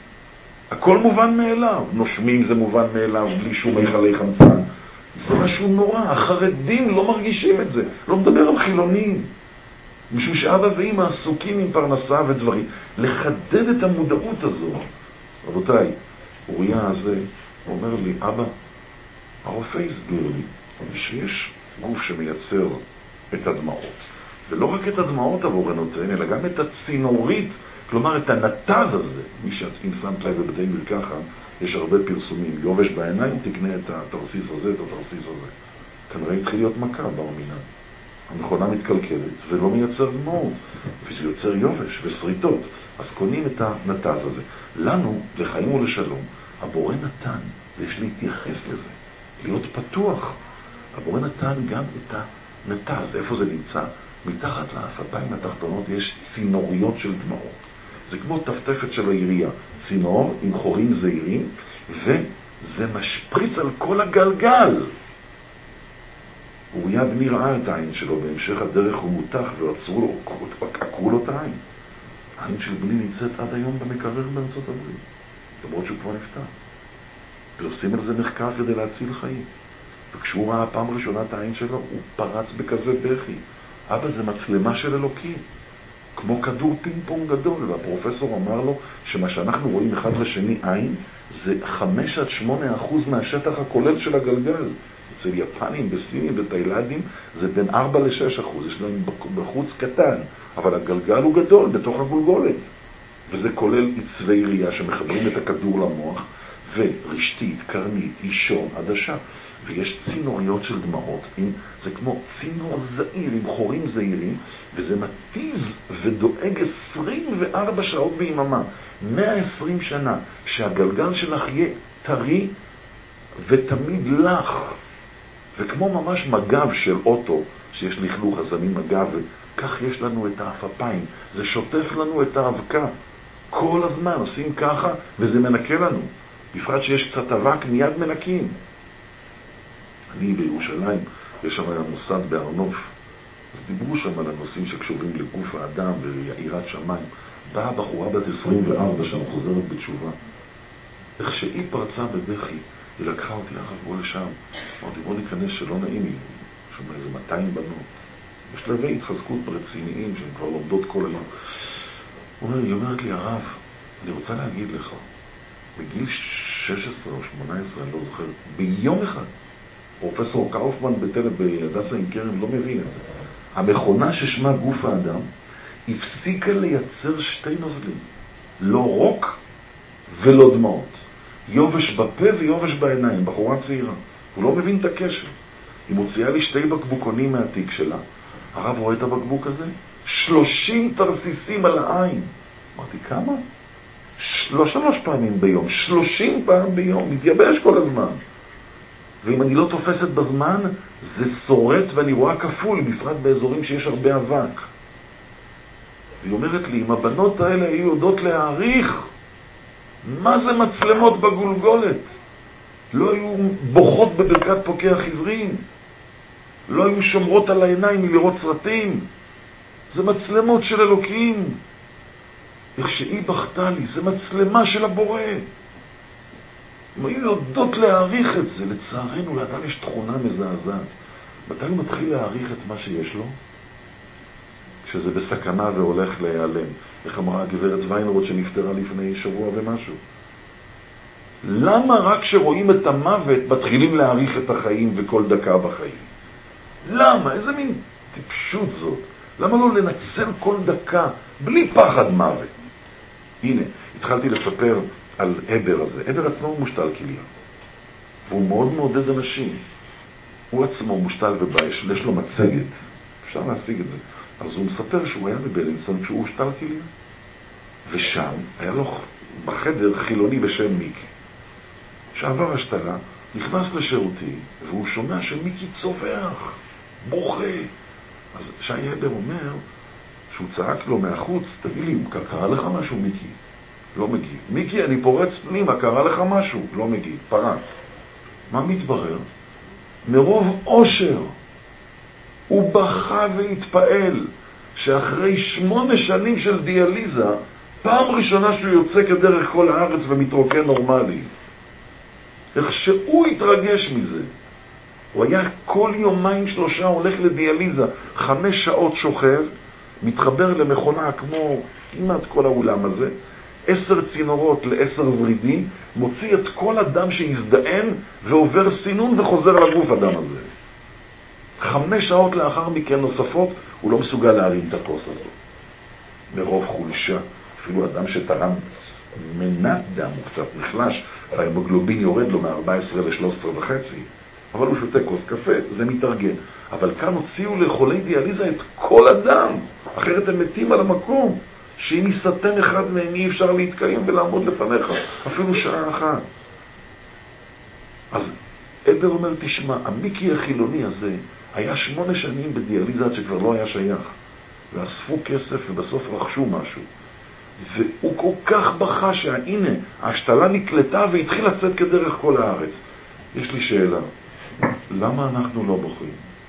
הכל מובן מאליו. נושמים זה מובן מאליו, בלי שום מיכלי חמצן. זה משהו נורא. החרדים לא מרגישים את זה. לא מדבר על חילונים. משום שאבא ואמא עסוקים עם פרנסה ודברים. לחדד את המודעות הזו. רבותיי, אוריה הזה אומר לי, אבא, הרופא הסביר לי שיש גוף שמייצר את הדמעות. ולא רק את הדמעות עבור הנותן, אלא גם את הצינורית, כלומר את הנתז הזה. מי שעצים שמת לב בבתי מרקחת, יש הרבה פרסומים. יובש בעיניים, תקנה את התרסיס הזה, את התרסיס הזה. כנראה התחיל להיות מכה ברמינה. המכונה מתקלקלת ולא מייצר דמעות, וזה יוצר יובש וסריטות. אז קונים את הנתז הזה. לנו, לחיים ולשלום, הבורא נתן, ויש להתייחס לזה, להיות פתוח. הבורא נתן גם את הנתז. איפה זה נמצא? מתחת לאפיים התחתונות יש צינוריות של דמעות. זה כמו טפטפת של העירייה. צינור עם חורים זעירים, וזה משפריץ על כל הגלגל. אוריה בני ראה את העין שלו, בהמשך הדרך הוא מותח ועצרו לו, עקרו לו את העין. העין של בני נמצאת עד היום במקרר בארצות הברית, למרות שהוא כבר נפטר. ועושים על זה מחקר כדי להציל חיים. וכשהוא ראה פעם ראשונה את העין שלו, הוא פרץ בכזה בכי. אבא, זה מצלמה של אלוקים, כמו כדור פינג פונג גדול. והפרופסור אמר לו שמה שאנחנו רואים אחד לשני עין, זה 5-8% מהשטח הכולל של הגלגל. אצל יפנים, בסינים ותאילנדים זה בין 4-6%. יש להם בחוץ קטן, אבל הגלגל הוא גדול בתוך הגולגולת. וזה כולל עיצבי ראייה שמחברים את הכדור למוח, ורשתית, קרנית, אישון, עדשה. ויש צינוריות של דמעות, זה כמו צינור זעיר עם חורים זעירים, וזה מתיז ודואג 24 שעות ביממה, 120 שנה, שהגלגל שלך יהיה טרי ותמיד לך. וכמו ממש מגב של אוטו, שיש לכלוך הזמים מגב, וכך יש לנו את האפפיים, זה שוטף לנו את האבקה. כל הזמן עושים ככה, וזה מנקה לנו. בפרט שיש קצת אבק, מיד מנקים. אני בירושלים, יש שם מוסד בארנוף, אז דיברו שם על הנושאים שקשורים לגוף האדם ויראת שמיים. באה בחורה בת 24 שם חוזרת בתשובה. איך שהיא פרצה בבכי, היא לקחה אותי, בוא לשם. אמרתי, בוא ניכנס שלא נעים לי. יש שם איזה 200 בנות. בשלבי התחזקות רציניים שהן כבר לומדות כל היום. היא אומרת לי, הרב, אני רוצה להגיד לך, בגיל 16 או 18, אני לא זוכר, ביום אחד, פרופסור קאופמן בהדסה עין כרם לא מבין את זה. המכונה ששמה גוף האדם הפסיקה לייצר 2 נוזלים. לא רוק ולא דמעות. יובש בפה ויובש בעיניים, בחורה צעירה. הוא לא מבין את הקשר. היא מוציאה לי 2 בקבוקונים מהתיק שלה. הרב רואה את הבקבוק הזה? 30 תרסיסים על העין. אמרתי, כמה? 3 פעמים ביום. 30 פעם ביום. מתייבש כל הזמן. ואם אני לא תופסת בזמן, זה שורט ואני רואה כפול, בפרט באזורים שיש הרבה אבק. והיא אומרת לי, אם הבנות האלה היו יודעות להעריך, מה זה מצלמות בגולגולת? לא היו בוכות בברכת פוקח עברים, לא היו שומרות על העיניים מלראות סרטים. זה מצלמות של אלוקים. איך שהיא בכתה לי, זה מצלמה של הבורא. אם היו יודעות להעריך את זה, לצערנו לאדם יש תכונה מזעזעת. מתי הוא מתחיל להעריך את מה שיש לו? כשזה בסכנה והולך להיעלם. איך אמרה הגברת ויינרוט שנפטרה לפני שבוע ומשהו? למה רק כשרואים את המוות מתחילים להאריך את החיים וכל דקה בחיים? למה? איזה מין טיפשות זאת? למה לא לנצל כל דקה בלי פחד מוות? הנה, התחלתי לספר על עבר הזה. עבר עצמו הוא מושתל כליה. והוא מאוד מעודד אנשים. הוא עצמו מושתל ובייש, יש לו מצגת. אפשר להשיג את זה. אז הוא מספר שהוא היה בבלינסון כשהוא מושתל כליה. ושם היה לו בחדר חילוני בשם מיקי. שעבר השתלה, נכנס לשירותי, והוא שומע שמיקי צובח, בוכה. אז שי עבר אומר, שהוא צעק לו מהחוץ, תגיד לי, קרה לך משהו מיקי? לא מגיב. מיקי, אני פורץ פנימה, קרה לך משהו? לא מגיב, פרץ. מה מתברר? מרוב אושר, הוא בכה והתפעל, שאחרי 8 שנים של דיאליזה, פעם ראשונה שהוא יוצא כדרך כל הארץ ומתרוקן נורמלי. איך שהוא התרגש מזה. הוא היה כל 2-3 הולך לדיאליזה, 5 שעות שוכב, מתחבר למכונה כמו כמעט כל האולם הזה, 10 צינורות ל10 ורידים, מוציא את כל הדם שהזדען ועובר סינון וחוזר לגוף הדם הזה. 5 שעות לאחר מכן נוספות, הוא לא מסוגל להרים את הכוס הזאת. מרוב חולשה, אפילו אדם שתרם מנת דם, הוא קצת נחלש, ההמוגלובין יורד לו מ-14 ל-13.5, אבל הוא שותה כוס קפה, זה מתארגן. אבל כאן הוציאו לחולי דיאליזה את כל הדם, אחרת הם מתים על המקום, שאם יסתן אחד מהם אי אפשר להתקיים ולעמוד לפניך, אפילו שעה אחת. אז עבר אומר, תשמע, המיקי החילוני הזה היה 8 שנים בדיאליזה שכבר לא היה שייך, ואספו כסף ובסוף רכשו משהו. והוא כל כך בכה שהנה, ההשתלה נקלטה והתחיל לצאת כדרך כל הארץ. יש לי שאלה, למה אנחנו לא בוכים?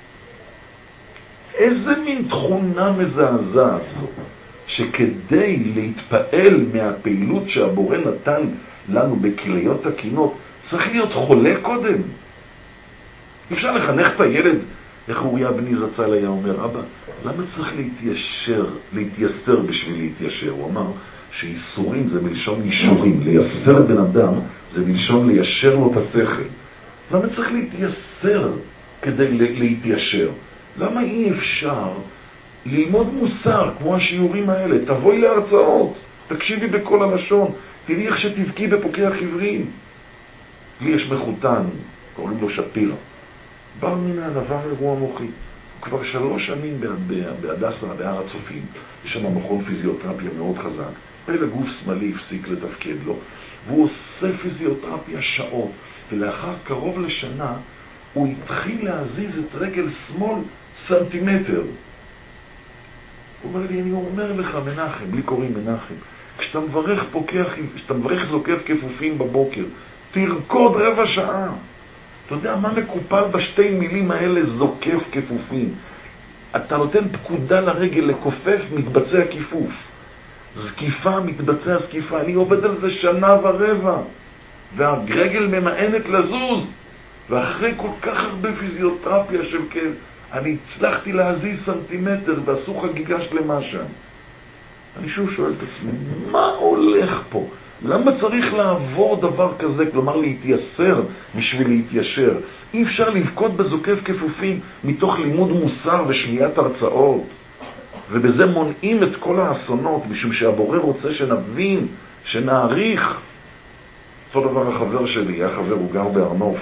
איזה מין תכונה מזעזעת זו, שכדי להתפעל מהפעילות שהבורא נתן לנו בכליות הקינות, צריך להיות חולה קודם. אפשר לחנך את הילד, איך אוריה בני זצ"ל היה אומר, אבא, למה צריך להתייסר בשביל להתיישר? הוא אמר שאיסורים זה מלשון אישורים, לייסר בן אדם זה מלשון ליישר לו את השכל. למה צריך להתייסר כדי להתיישר? למה אי אפשר ללמוד מוסר כמו השיעורים האלה? תבואי להרצאות, תקשיבי בכל הלשון, תראי איך שתבכי בפוקח עבריים. לי יש מחותן, קוראים לו שפירה. בא מן הדבר אירוע מוחי. הוא כבר 3 שנים בהדסה, בהר הצופים. יש שם מכון פיזיותרפיה מאוד חזק. רגל גוף שמאלי הפסיק לתפקד לו. והוא עושה פיזיותרפיה שעות. ולאחר קרוב לשנה, הוא התחיל להזיז את רגל שמאל סנטימטר. הוא אומר לי, אני אומר לך, מנחם, לי קוראים מנחם, כשאתה מברך זוקף כפופים בבוקר, תרקוד 15 שעה. אתה יודע מה מקופל בשתי מילים האלה, זוקף כפופים? אתה נותן פקודה לרגל לכופף, מתבצע כיפוף. זקיפה, מתבצע זקיפה. אני עובד על זה 1.25 שנה, והרגל ממאנת לזוז. ואחרי כל כך הרבה פיזיותרפיה של כאב, אני הצלחתי להזיז סנטימטר ועשו חגיגה שלמה שם. אני שוב שואל את עצמי, מה הולך פה? למה צריך לעבור דבר כזה, כלומר להתייסר בשביל להתיישר? אי אפשר לבכות בזוקף כפופים מתוך לימוד מוסר ושמיעת הרצאות, ובזה מונעים את כל האסונות, משום שהבורא רוצה שנבין, שנעריך. אותו דבר החבר שלי, החבר הוא גר בארנוף,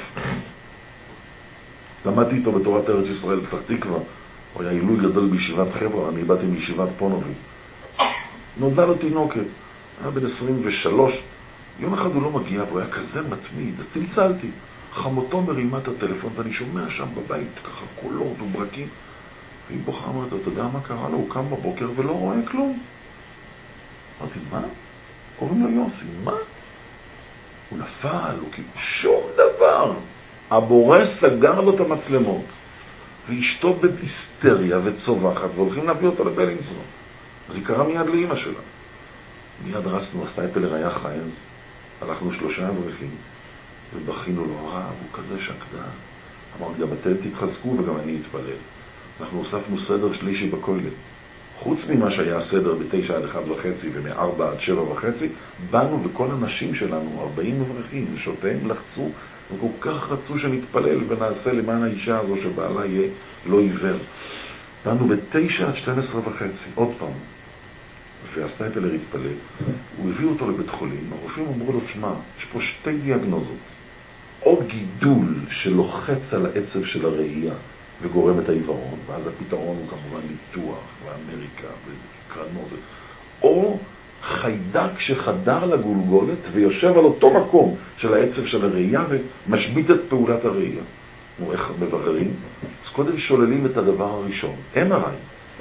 למדתי איתו בתורת ארץ ישראל בפתח תקווה, הוא היה עילוי גדול בישיבת חברה, אני באתי מישיבת פונוביץ'. נולדה לו תינוקת, היה בן 23, יום אחד הוא לא מגיע, והוא היה כזה מתמיד, אז צלצלתי, חמותו מרימה את הטלפון, ואני שומע שם בבית ככה קולות וברקים, והיא בוכה אמרת, אתה יודע מה קרה לו? הוא קם בבוקר ולא רואה כלום. אמרתי, מה? קוראים לו יוסי, מה? הוא נפל, הוא כאילו שום דבר. הבורא סגר לו את המצלמות, ואשתו בהיסטריה וצובחת, והולכים להביא אותה לבלינסון. אז היא קראה מיד לאמא שלה. מיד רסנו, עשתה את לראיה חיים, הלכנו 3 אברכים, ובכינו לו הרב, הוא כזה שקדן. אמרתי, גם אתם תתחזקו וגם אני אתפלל. אנחנו הוספנו סדר שלישי בכולל. חוץ ממה שהיה הסדר ב-9 עד 1:30 ומ-4 עד 7:30, באנו וכל הנשים שלנו, 40 אברכים, ושותיהם לחצו, וכל כך רצו שנתפלל ונעשה למען האישה הזו שבעלה יהיה לא עיוור. באנו ב-9 עד 12:30, עוד פעם. והסטייפלר התפלל, הוא הביא אותו לבית חולים, הרופאים אמרו לו, שמע, יש פה 2 דיאגנוזות. או גידול שלוחץ על העצב של הראייה וגורם את העיוורון, ואז הפתרון הוא כמובן ניתוח ואמריקה וקרנות, או חיידק שחדר לגולגולת ויושב על אותו מקום של העצב של הראייה ומשבית את פעולת הראייה. נו, איך מבררים? אז קודם שוללים את הדבר הראשון, MRI.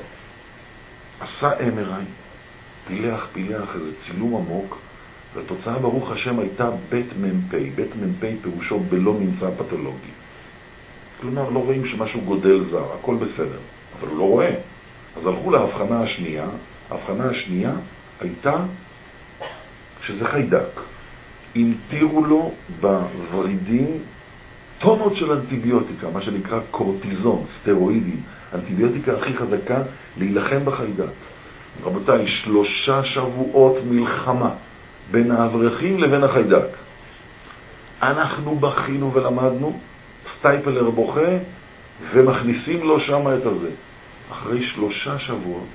עשה MRI, פילח איזה צילום עמוק, והתוצאה ברוך השם הייתה בית מ"פ. בית מ"פ פירושו בלא נמצא פתולוגי. כלומר, לא רואים שמשהו גודל זר, הכל בסדר, אבל הוא לא רואה. אז הלכו להבחנה השנייה. ההבחנה השנייה הייתה שזה חיידק. המטירו לו בוורידים טונות של אנטיביוטיקה, מה שנקרא קורטיזון, סטרואידים, אנטיביוטיקה הכי חזקה להילחם בחיידק. רבותיי, 3 שבועות מלחמה בין האברכים לבין החיידק. אנחנו בכינו ולמדנו, סטייפלר בוכה ומכניסים לו שם את הזה. אחרי 3 שבועות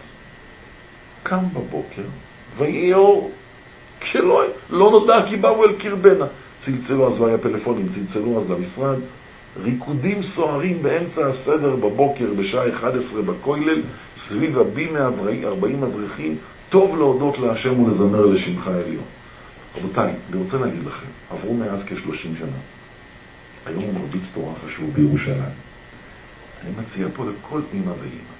קם בבוקר ויהי אור, כשלא נודע כי באו אל קרבנה. צלצלו, אז לא היה פלאפונים, צלצלו אז למשרד, ריקודים סוערים באמצע הסדר בבוקר בשעה 11 בכולל, סביב הבי 40 אברכים, טוב להודות להשם ולזמר לשמך העליון. רבותיי, אני רוצה להגיד לכם, עברו מאז כ-30 שנה. היום הוא מרביץ תורה חשוב בירושלים. אני מציע פה לכל אמא ואמא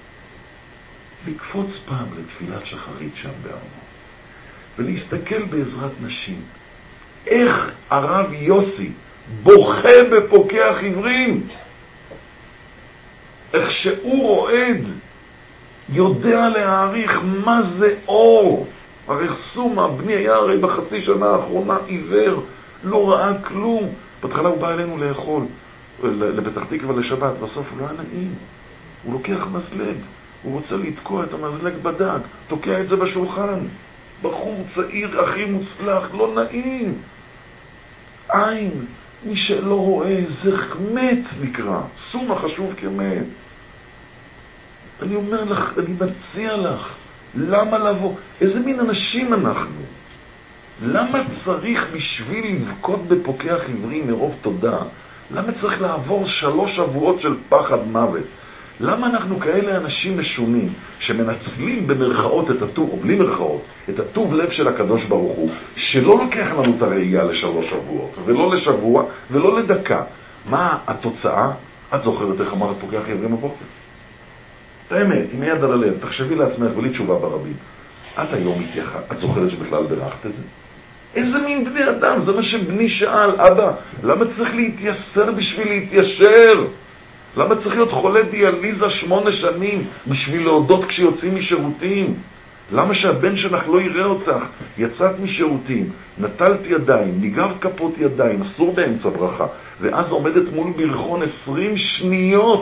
לקפוץ פעם לתפילת שחרית שם בארמון, ולהסתכל בעזרת נשים. איך הרב יוסי בוכה בפוקח עברים, איך שהוא רועד, יודע להעריך מה זה אור. הרי סומה, בני היה הרי בחצי שנה האחרונה עיוור, לא ראה כלום. בהתחלה הוא בא אלינו לאכול, לפתח תקווה לשבת, בסוף הוא לא היה נעים. הוא לוקח מזלג, הוא רוצה לתקוע את המזלג בדג, תוקע את זה בשולחן. בחור צעיר, הכי מוצלח, לא נעים. עין, מי שלא רואה, זה מת נקרא, סומה חשוב כמת. אני אומר לך, אני מציע לך, למה לבוא? איזה מין אנשים אנחנו? למה צריך בשביל לבכות בפוקח עברי מרוב תודה? למה צריך לעבור 3 שבועות של פחד מוות? למה אנחנו כאלה אנשים משונים שמנצלים במרכאות את הטוב, או בלי מרכאות, את הטוב לב של הקדוש ברוך הוא, שלא לוקח לנו את הראייה ל3 שבועות, ולא לשבוע, ולא לדקה? מה התוצאה? את זוכרת איך אמרת פוקח עברי מבוקר? האמת, עם יד על הלב, תחשבי לעצמך בלי תשובה ברבים. את היום מתייחד, את זוכרת שבכלל ברכת את זה? איזה מין בני אדם? זה מה שבני שאל, אבא, למה צריך להתייסר בשביל להתיישר? למה צריך להיות חולה דיאליזה 8 שנים בשביל להודות כשיוצאים משירותים? למה שהבן שלך לא יראה אותך? יצאת משירותים, נטלת ידיים, ניגב כפות ידיים, אסור באמצע ברכה, ואז עומדת מול ברכון 20 שניות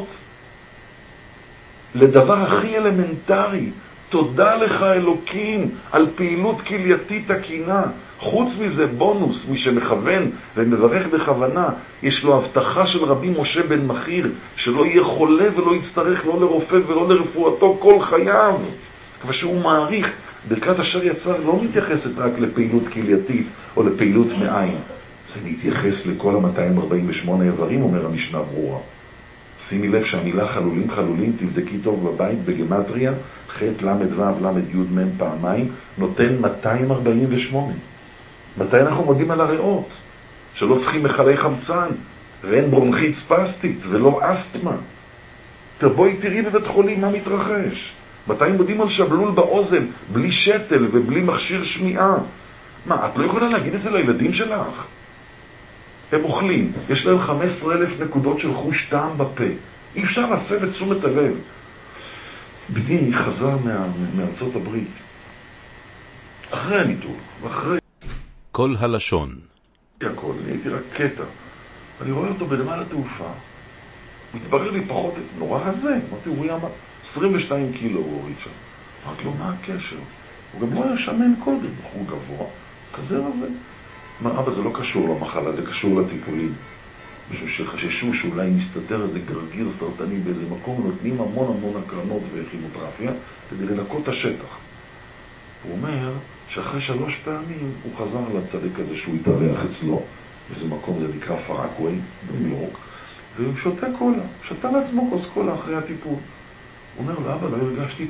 לדבר הכי אלמנטרי. תודה לך אלוקים על פעילות כלייתית תקינה. חוץ מזה בונוס, מי שמכוון ומברך בכוונה, יש לו הבטחה של רבי משה בן מחיר שלא יהיה חולה ולא יצטרך לא לרופא ולא לרפואתו כל חייו. כבר שהוא מעריך, ברכת אשר יצר לא מתייחסת רק לפעילות כלייתית או לפעילות מעין, זה מתייחס לכל ה-248 איברים, אומר המשנה ברורה. שימי לב שהמילה חלולים, תבדקי טוב בבית בגמטריה, ח' למד ו' למד י' מ' פעמיים, נותן 248. מתי אנחנו מודים על הריאות? שלא צריכים מחלי חמצן, ואין ברונכית ספסטית ולא אסתמה. תבואי תראי בבית חולים מה מתרחש. מתי מודים על שבלול באוזן, בלי שתל ובלי מכשיר שמיעה? מה, את לא יכולה להגיד את זה לילדים שלך? הם אוכלים, יש להם 15,000 נקודות של חוש טעם בפה. אי אפשר להסב את תשומת הלב. בני חזר מארצות הברית. אחרי הניתוח, ואחרי... כל הלשון. הכל, אני הייתי רק קטע. אני רואה אותו בנמל התעופה. מתברר לי פחות נורא הזה. אמרתי, הוא היה 22 קילו הוא הוריד שם. אמרתי לו, מה הקשר? הוא גם לא היה שמן קודם, בחור גבוה, כזה רזה. אמר, אבא, זה לא קשור למחלה, זה קשור לטיפולים. משום שחששו שאולי מסתתר איזה גרגיר סרטני באיזה מקום, נותנים המון הקרנות וכימותרפיה כדי לנקות את השטח. הוא אומר שאחרי 3 פעמים הוא חזר לצדיק הזה שהוא התארח אצלו, באיזה מקום זה נקרא פארקווי, בניו יורק, והוא שותה קולה, שתה לעצמו כוס קולה אחרי הטיפול. הוא אומר לו, אבא, לא הרגשתי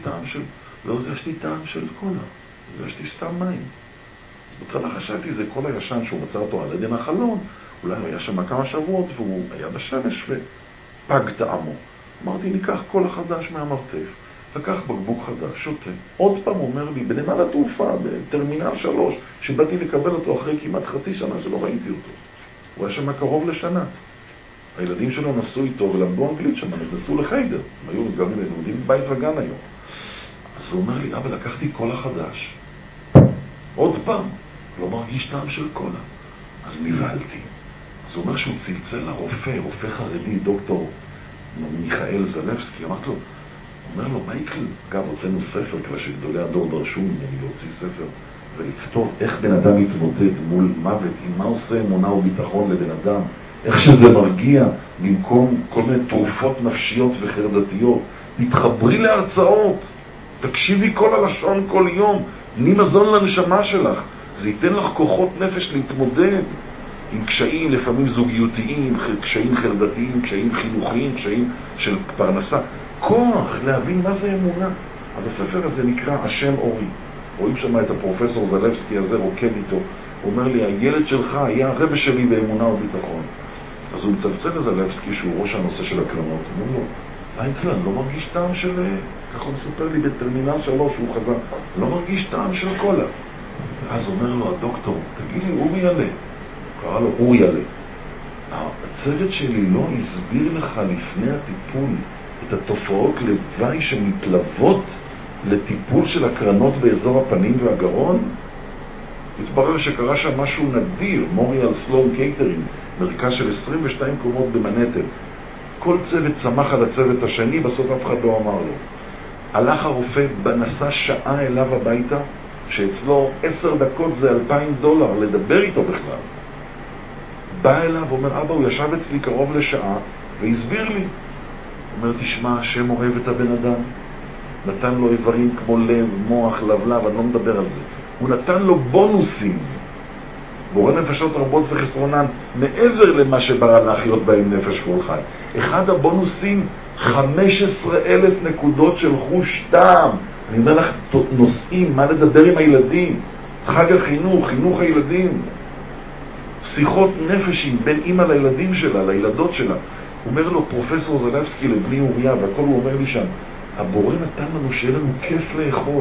טעם של קולה, הרגשתי סתם מים. בתחילה חשבתי, זה קולה ישן שהוא מצא אותו על עדן החלון, אולי הוא היה שם כמה שבועות והוא היה בשמש ופג טעמו. אמרתי, ניקח קולה חדש מהמרתף, לקח בקבוק חדש, שותה. עוד פעם אומר לי, בנמל התעופה, בטרמינל 3, שבאתי לקבל אותו אחרי כמעט חצי שנה שלא ראיתי אותו. הוא היה שם קרוב לשנה. הילדים שלו נסעו איתו ולמדו אנגלית שם, נכנסו לחיידר. הם היו גם ללמדים בבית וגן היום. אז הוא אומר לי, אבא, לקחתי קולה חדש. עוד פעם, לא מרגיש טעם של קולה. אז נבהלתי. אז הוא אומר שהוא צלצל לרופא, רופא חרדי, דוקטור מיכאל זלבסקי. אמרתי לו, אומר לו, מייקל, אגב, הוצאנו ספר כבר שגדולי הדור דרשו ממני להוציא ספר ולכתוב איך בן אדם מתמודד מול מוות, עם מה עושה אמונה וביטחון לבן אדם, איך שזה מרגיע במקום כל מיני תרופות נפשיות וחרדתיות. תתחברי להרצאות, תקשיבי כל הלשון כל יום, תני מזון לנשמה שלך, זה ייתן לך כוחות נפש להתמודד עם קשיים, לפעמים זוגיותיים, קשיים חרדתיים, קשיים חינוכיים, קשיים של פרנסה. כוח להבין מה זה אמונה. אז הספר הזה נקרא השם אורי. רואים שם את הפרופסור זלבסקי הזה רוקד איתו. הוא אומר לי, הילד שלך היה הרבא שלי באמונה וביטחון. אז הוא מצלצל לזלבסקי שהוא ראש הנושא של הקרנות. הוא אומר לו, איינקלן, לא מרגיש טעם של... ככה הוא מספר לי בטרמינל 3 שהוא חזר. לא מרגיש טעם של קולה. אז אומר לו הדוקטור, תגיד לי, אורי ילה. קרא לו אורי ילה. הצוות שלי לא הסביר לך לפני הטיפול את התופעות לוואי שמתלוות לטיפול של הקרנות באזור הפנים והגרון. התברר שקרה שם משהו נדיר, מוריאל סלון קייטרינג, מרכז של 22 קומות במנהטן. כל צוות צמח על הצוות השני, בסוף אף אחד לא אמר לו. הלך הרופא, נסע שעה אליו הביתה, שאצלו 10 דקות זה $2,000 לדבר איתו בכלל. בא אליו ואומר, אבא, הוא ישב אצלי קרוב לשעה והסביר לי. אומר, תשמע, השם אוהב את הבן אדם, נתן לו איברים כמו לב, מוח, לבלב, אני לא מדבר על זה. הוא נתן לו בונוסים, בורא נפשות רבות וחסרונן, מעבר למה שברא להחיות בהם נפש כל חי. אחד הבונוסים, 15,000 נקודות של חוש טעם. אני אומר לך, נושאים, מה לדבר עם הילדים? חג החינוך, חינוך הילדים. שיחות נפשים בין אמא לילדים שלה, לילדות שלה. אומר לו פרופסור זלבסקי לבני אוריה, והכל הוא אומר לי שם, הבורא נתן לנו שיהיה לנו כיף לאכול.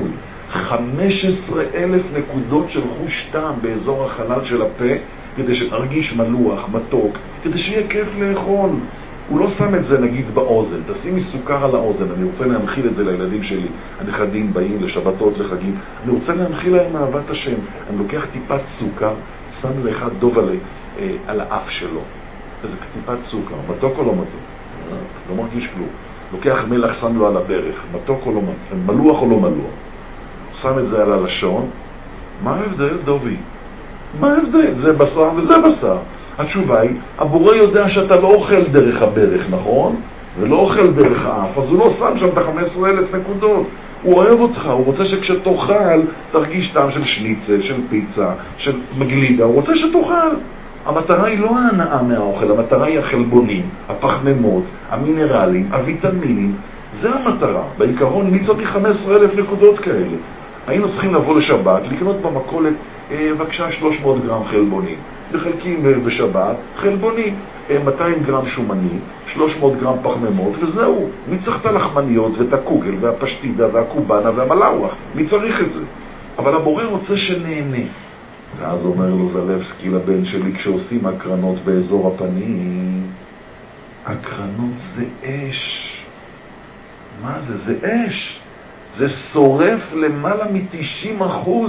15,000 נקודות של חוש טעם באזור החלל של הפה, כדי שנרגיש מלוח, מתוק, כדי שיהיה כיף לאכול. הוא לא שם את זה נגיד באוזן, תשימי סוכר על האוזן, אני רוצה להנחיל את זה לילדים שלי, הנכדים באים לשבתות, לחגים, אני רוצה להנחיל להם אהבת השם, אני לוקח טיפת סוכר, שם לאחד דוב על האף שלו, איזה טיפת סוכר, מתוק או לא מתוק? לא מרגיש כלום. לוקח מלח, שם לו על הברך, מתוק או לא מתוק, מלוח או לא מלוח? שם את זה על הלשון, מה ההבדל, דובי? מה ההבדל? זה בשר וזה בשר. התשובה היא, הבורא יודע שאתה לא אוכל דרך הברך, נכון? ולא אוכל דרך האף, אז הוא לא שם שם את 15,000 נקודות. הוא אוהב אותך, הוא רוצה שכשתאכל תרגיש טעם של שניצל, של פיצה, של מגלידה, הוא רוצה שתאכל. המטרה היא לא ההנאה מהאוכל, המטרה היא החלבונים, הפחמימות, המינרלים, הוויטמינים. זה המטרה. בעיקרון מי צריך 15,000 נקודות כאלה? היינו צריכים לבוא לשבת, לקנות במכולת, בבקשה 300 גרם חלבונים. בחלקים בשבת, חלבונים, 200 גרם שומני, 300 גרם פחמימות, וזהו. מי צריך את הלחמניות ואת הקוגל והפשטידה והקובנה והמלאוח? מי צריך את זה? אבל הבורא רוצה שנהנה. ואז אומר לו זלבסקי לבן שלי, כשעושים הקרנות באזור הפנים, הקרנות זה אש. מה זה? זה אש. זה שורף למעלה מ-90%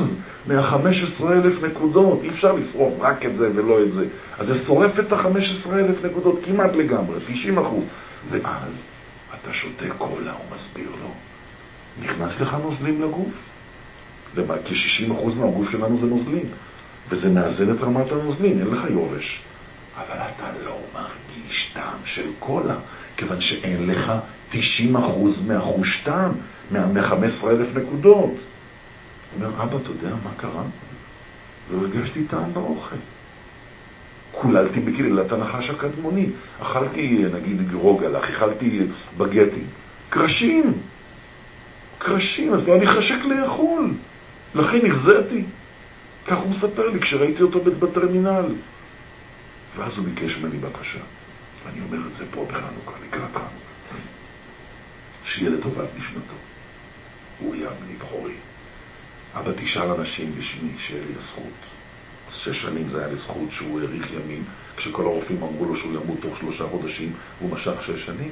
מה-15,000 נקודות. אי אפשר לשרוף רק את זה ולא את זה. אז זה שורף את ה-15,000 נקודות כמעט לגמרי, 90%. ואז אתה שותה קולה, הוא מסביר לו. נכנס לך נוזלים לגוף. כ-60% מהגוף שלנו זה נוזלים, וזה מאזן את רמת הנוזלים, אין לך יובש. אבל אתה לא מרגיש טעם של קולה, כיוון שאין לך 90% מהחוש טעם, מה-15,000 נקודות. הוא אומר, אבא, אתה יודע מה קרה? לא הרגשתי טעם באוכל. כוללתי בקללת הנחש הקדמוני. אכלתי, נגיד, רוגלח, אכלתי בגטים. קרשים, אז לא אני חשק לאכול. לכן החזרתי. כך הוא מספר לי כשראיתי אותו בטרמינל. ואז הוא ביקש ממני בקשה. ואני אומר את זה פה בחנוכה, לקראת חנוכה. שיהיה לטובת נשמתו. הוא יהיה בני בכורי. אבא, תשאל אנשים בשמי שיהיה לי הזכות. 6 שנים זה היה לזכות שהוא האריך ימים, כשכל הרופאים אמרו לו שהוא ימות תוך 3 חודשים, הוא משך 6 שנים.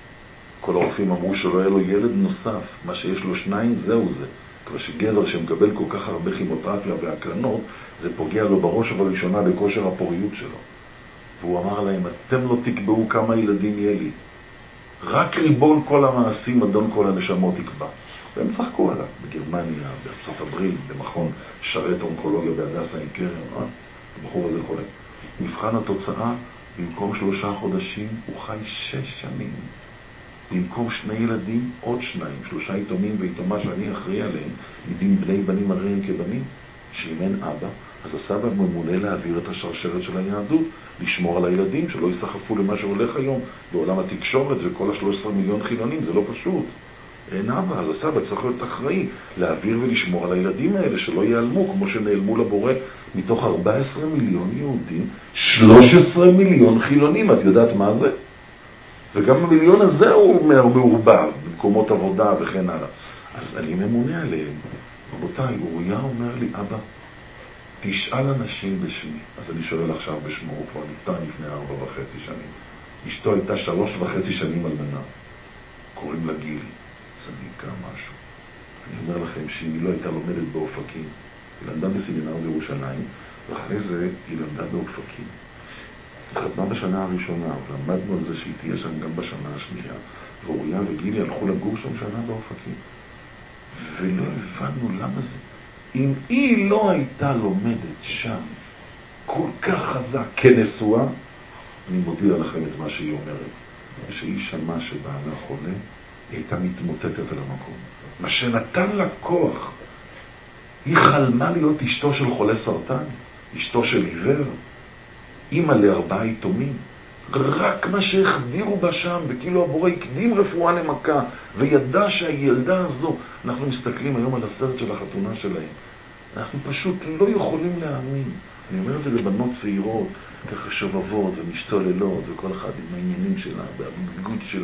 כל הרופאים אמרו שלא היה לו ילד נוסף, מה שיש לו 2 זהו זה. כבר שגבר שמקבל כל כך הרבה כימותרפיה והקרנות, זה פוגע לו בראש ובראשונה בכושר הפוריות שלו. והוא אמר להם, אתם לא תקבעו כמה ילדים יהיה לי. רק ריבון כל המעשים, אדון כל הנשמות יקבע. והם צחקו עליו, בגרמניה, בארצות הברית, במכון שרת אונקולוגיה בהדסה עין כרם, הבחור הזה חולה. מבחן התוצאה, במקום 3 חודשים, הוא חי 6 שנים. במקום 2 ילדים, עוד 2, 3 יתומים ויתומה שאני אחראי עליהם, ידים בני בנים הריהם כבנים, שאם אין אבא, אז הסבא ממונה להעביר את השרשרת של היהדות, לשמור על הילדים, שלא יסחפו למה שהולך היום בעולם התקשורת וכל 13 מיליון חילונים, זה לא פשוט. אין אבא, אז הסבא צריך להיות אחראי, להעביר ולשמור על הילדים האלה, שלא ייעלמו, כמו שנעלמו לבורא, מתוך 14 מיליון יהודים, 13 מיליון חילונים, את יודעת מה זה? וגם המיליון הזה הוא מעורבב, במקומות עבודה וכן הלאה. אז אני ממונה עליהם. רבותיי, אוריה אומר לי, אבא, תשאל אנשים בשמי. אז אני שואל עכשיו בשמו, הוא כבר נפטר לפני 4.5 שנים. אשתו הייתה 3.5 שנים על מנה. קוראים לה גילי. אז אני אקרא משהו. אני אומר לכם שהיא לא הייתה לומדת באופקים. היא למדה בסמינר בירושלים, ואחרי זה היא למדה באופקים. חתמה בשנה הראשונה, ולמדנו על זה שהיא תהיה שם גם בשנה השנייה. ואוריה וגילי הלכו לגור שם שנה באופקים. ולא הבנו למה זה. אם היא לא הייתה לומדת שם כל כך חזק כנשואה, אני מודיע לכם את מה שהיא אומרת. שהיא שמעה שבעלה חולה, היא הייתה מתמוטטת על המקום. מה שנתן לה כוח, היא חלמה להיות אשתו של חולה סרטן, אשתו של עיוור, אמא ל4 יתומים. רק מה שהחדירו בה שם, וכאילו הבורא הקדים רפואה למכה, וידע שהילדה הזו, אנחנו מסתכלים היום על הסרט של החתונה שלהם, אנחנו פשוט לא יכולים להאמין. אני אומר את זה לבנות צעירות, ככה שובבות ומשתוללות, וכל אחד עם העניינים שלה, והבגוד שלה,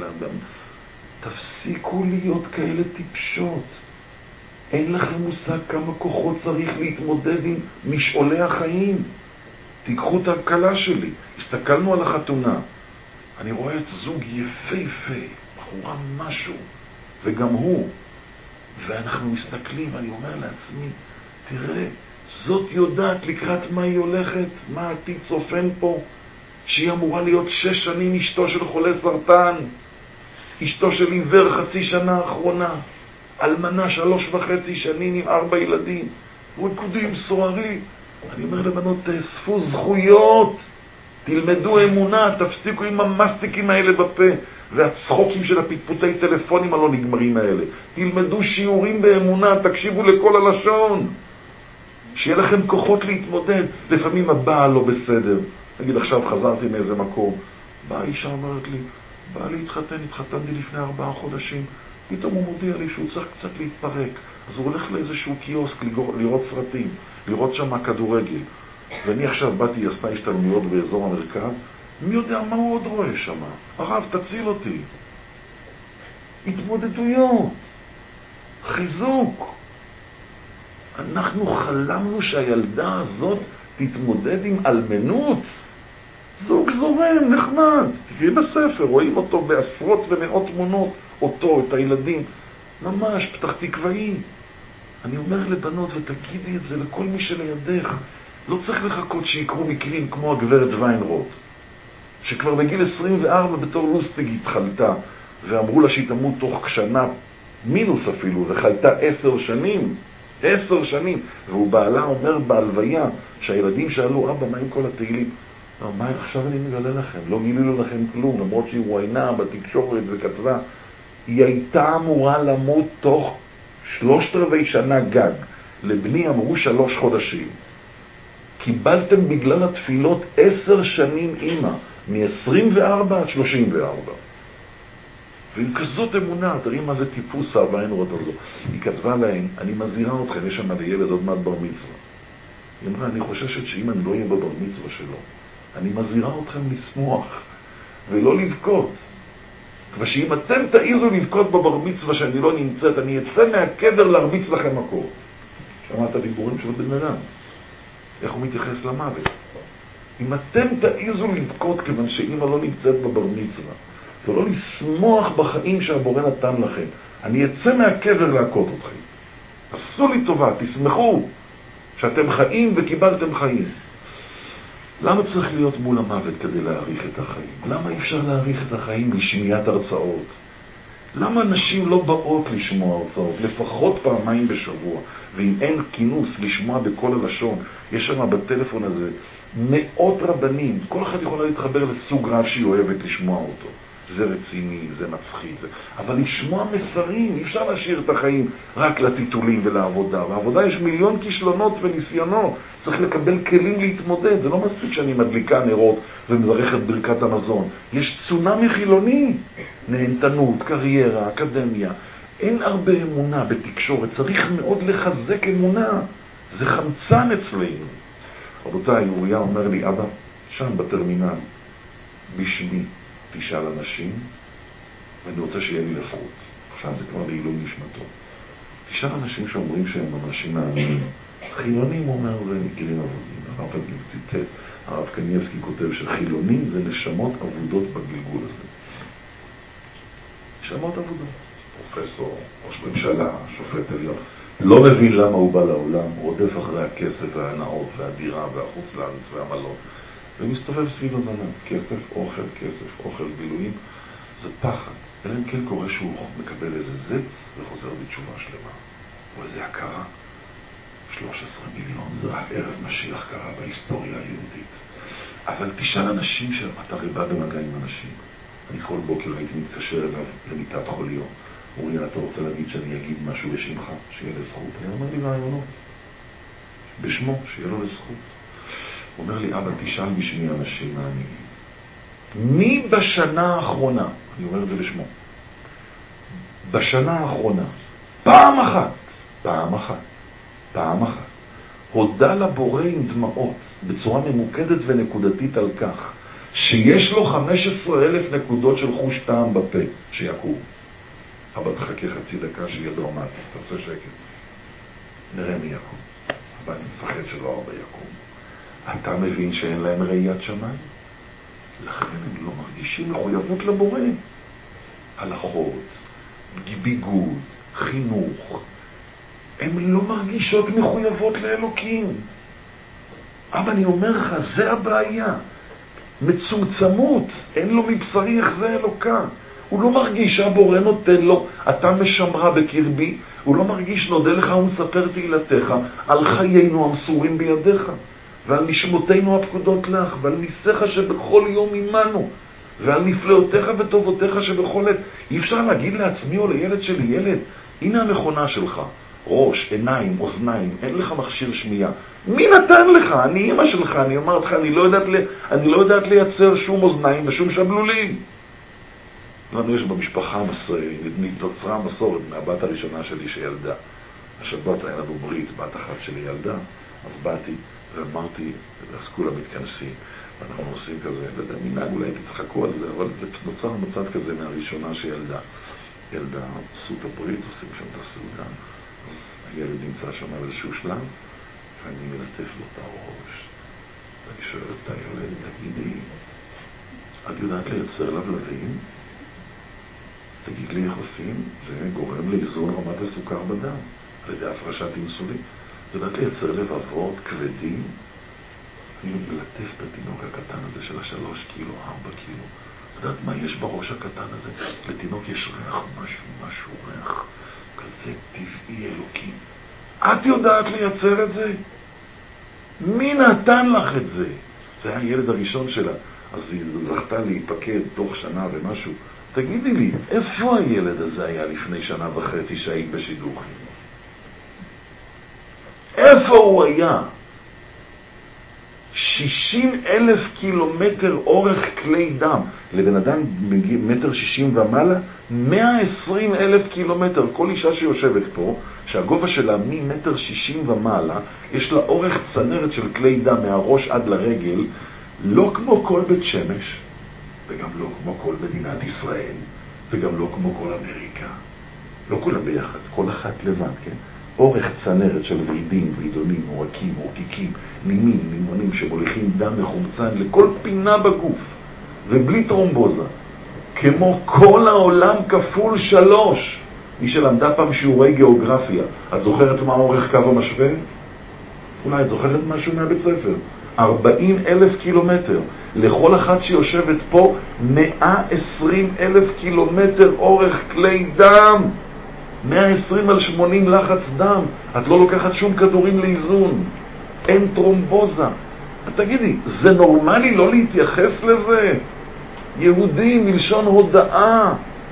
תפסיקו להיות כאלה טיפשות. אין לכם מושג כמה כוחות צריך להתמודד עם משעולי החיים. תיקחו את הקלה שלי. הסתכלנו על החתונה. אני רואה את זוג יפהפה, בחורה משהו, וגם הוא. ואנחנו מסתכלים, אני אומר לעצמי, תראה, זאת יודעת לקראת מה היא הולכת, מה עתיד צופן פה, שהיא אמורה להיות 6 שנים אשתו של חולה סרטן, אשתו של עיוור 0.5 שנה האחרונה, אלמנה 3.5 שנים עם 4 ילדים, ריקודים, סוערים. אני אומר לבנות, תאספו זכויות, תלמדו אמונה, תפסיקו עם המסטיקים האלה בפה, והצחוקים של הפטפוטי טלפונים הלא נגמרים האלה. תלמדו שיעורים באמונה, תקשיבו לכל הלשון. שיהיה לכם כוחות להתמודד. לפעמים הבעל לא בסדר. נגיד עכשיו חזרתי מאיזה מקום. באה אישה אומרת לי, באה להתחתן, התחתנתי לפני 4 חודשים. פתאום הוא מודיע לי שהוא צריך קצת להתפרק. אז הוא הולך לאיזשהו קיוסק לראות סרטים, לראות שם כדורגל. ואני עכשיו באתי, עשתה השתלמויות באזור המרכז, מי יודע מה הוא עוד רואה שם? הרב, תציל אותי. התמודדויות, חיזוק. אנחנו חלמנו שהילדה הזאת תתמודד עם אלמנות. זוג זורם, נחמד. תראי בספר, רואים אותו בעשרות ומאות תמונות, אותו, את הילדים. ממש, פתח תקוואי. אני אומר לבנות, ותגידי את זה לכל מי שלידך. לא צריך לחכות שיקרו מקרים כמו הגברת ויינרוט, שכבר בגיל 24 בתור לוסטיג התחלתה, ואמרו לה שהיא תמות תוך שנה מינוס אפילו, זה חייתה 10 שנים. 10 שנים. והוא בעלה אומר בהלוויה, שהילדים שאלו, אבא, מה עם כל התהילים? מה עכשיו אני מגלה לכם? לא גילו לכם כלום, למרות שהיא רואיינה בתקשורת וכתבה. היא הייתה אמורה למות תוך 3/4 שנה גג. לבני אמרו 3 חודשים. קיבלתם בגלל התפילות 10 שנים אימא, מ-24 עד 34. ועם כזאת אמונה, תראי מה זה טיפוס אהבה אין רות הזו. היא כתבה להם, אני מזהירה אתכם, יש שם לילד עוד מעט בר מצווה. היא אמרה, אני חוששת שאם אני לא אהיה בבר מצווה שלו, אני מזהירה אתכם לשמוח ולא לבכות. ושאם אתם תעיזו לבכות בבר מצווה שאני לא נמצאת, אני אצא מהקבר להרביץ לכם הכל. שמעת הדיבורים של בן אדם. איך הוא מתייחס למוות. אם אתם תעיזו לבכות כיוון שאמא לא נמצאת בבר מצווה, ולא לשמוח בחיים שהבורא נתן לכם, אני אצא מהקבר להכות אתכם. עשו לי טובה, תשמחו שאתם חיים וקיבלתם חיים. למה צריך להיות מול המוות כדי להאריך את החיים? למה אי אפשר להאריך את החיים לשמיעת הרצאות? למה נשים לא באות לשמוע הרצאות? לפחות פעמיים בשבוע. ואם אין כינוס לשמוע בכל הלשון, יש שם בטלפון הזה מאות רבנים. כל אחד יכולה להתחבר לסוג רב שהיא אוהבת לשמוע אותו. זה רציני, זה מצחיק. אבל לשמוע מסרים, אי אפשר להשאיר את החיים רק לטיטולים ולעבודה. בעבודה יש מיליון כישלונות וניסיונות. צריך לקבל כלים להתמודד. זה לא מספיק שאני מדליקה נרות ומברכת ברכת המזון. יש צונמי חילוני. נהנתנות, קריירה, אקדמיה. אין הרבה אמונה בתקשורת. צריך מאוד לחזק אמונה. זה חמצן אצלנו. רבותיי, אוריה אומר לי, אבא, שם בטרמינל, בשמי, תשאל אנשים, ואני רוצה שיהיה לי לפחות. עכשיו זה כבר לעילוי נשמתו. תשאל אנשים שאומרים שהם אנשים מאמינים. חילונים אומר זה מכירים עבודים. הרב קניאבסקי כותב שחילונים זה נשמות עבודות בגלגול הזה. נשמות עבודות. פרופסור, ראש ממשלה, שופט עליון. לא מבין למה הוא בא לעולם, הוא רודף אחרי הכסף וההנאות והדירה והחוץ לארץ והמלון. ומסתובב סביב הזמן, כסף, אוכל, בילויים, זה פחד. אלא אם כן קורה שהוא מקבל איזה זץ וחוזר בתשובה שלמה. או איזה הכרה. 13 מיליון, זה רק ערב משיח קרה בהיסטוריה היהודית. אבל תשאל אנשים שאתה ריבה במגע עם אנשים. אני כל בוקר הייתי מתקשר אליו למיטת חוליו. אוריה, אתה רוצה להגיד שאני אגיד משהו בשמך, שיהיה לזכות? אני אומר לי רעיונות. בשמו, שיהיה לו לזכות. הוא אומר לי, אבא, תשאל בשמי אנשים מאמינים. מי בשנה האחרונה, אני אומר את זה בשמו, בשנה האחרונה, פעם אחת, הודע לבורא עם דמעות, בצורה ממוקדת ונקודתית על כך, שיש לו 15,000 נקודות של חוש טעם בפה, שיקום. אבל תחכה חצי דקה שידו עמד, תעשה שקט. נראה מי יקום. אבל אני מפחד שלא הרבה יקום. אתה מבין שאין להם ראיית שמיים? לכן הם לא מרגישים מחויבות לבורא. הלכות, ביגוד, חינוך. הם לא מרגישות מחויבות לאלוקים. אבל אני אומר לך, זה הבעיה. מצומצמות, אין לו מבשרי איך זה אלוקה. הוא לא מרגיש שהבורא נותן לו, אתה משמרה בקרבי, הוא לא מרגיש נודה לך ומספר תהילתך על חיינו המסורים בידיך, ועל נשמותינו הפקודות לך, ועל ניסיך שבכל יום עמנו, ועל נפלאותיך וטובותיך שבכל עת. אי אפשר להגיד לעצמי או לילד שלי, ילד, הנה המכונה שלך, ראש, עיניים, אוזניים, אין לך מכשיר שמיעה. מי נתן לך? אני אמא שלך, אני אומר לך, אני לא יודעת לייצר שום אוזניים ושום שבלולים. לנו יש במשפחה נוצרה מסורת מהבת הראשונה שלי שילדה. השבת היה לנו ברית, בת אחת שלי ילדה, אז באתי ואמרתי, אז כולם מתכנסים, ואנחנו עושים כזה, לא יודע, מנהג אולי תצחקו על זה, אבל זה נוצר מצד כזה מהראשונה שילדה. ילדה סות הברית, עושים שם את הסעודה, אז הילד נמצא שם על איזשהו שלב, ואני מלטף לו את הראש, ואני שואל את הילד, תגידי, את יודעת לייצר לבלבים? תגיד לי איך עושים, זה גורם לאיזון רמת הסוכר בדם, על ידי הפרשת אינסולין. זה יודעת לייצר לבבות כבדים. אני מלטף את התינוק הקטן הזה של 3 קילו, 4 קילו. את יודעת מה יש בראש הקטן הזה? לתינוק יש ריח, משהו ריח. כזה טבעי אלוקי. את יודעת לייצר את זה? מי נתן לך את זה? זה היה הילד הראשון שלה, אז היא זכתה להיפקד תוך שנה ומשהו. תגידי לי, איפה הילד הזה היה לפני שנה וחצי שהיית בשידור חינוך? איפה הוא היה? 60,000 קילומטר אורך כלי דם. לבן אדם מגיע 1.60 ומעלה, 120,000 קילומטר. כל אישה שיושבת פה, שהגובה שלה מ1.60 ומעלה, יש לה אורך צנרת של כלי דם מהראש עד לרגל, לא כמו כל בית שמש, וגם לא כמו כל מדינת ישראל, וגם לא כמו כל אמריקה. לא כולם ביחד, כל אחת לבד, כן? אורך צנרת של ורידים, ורידונים, עורקים, עורקיקים, נימים, נימונים שמוליכים דם מחומצן לכל פינה בגוף, ובלי טרומבוזה. כמו כל העולם כפול 3. מי שלמדה פעם שיעורי גיאוגרפיה, את זוכרת מה אורך קו המשווה? אולי את זוכרת משהו מהבית ספר? 40,000 קילומטר. לכל אחת שיושבת פה 120,000 קילומטר אורך כלי דם. 120 על 80 לחץ דם. את לא לוקחת שום כדורים לאיזון. אין טרומבוזה. תגידי, זה נורמלי לא להתייחס לזה? יהודי מלשון הודאה.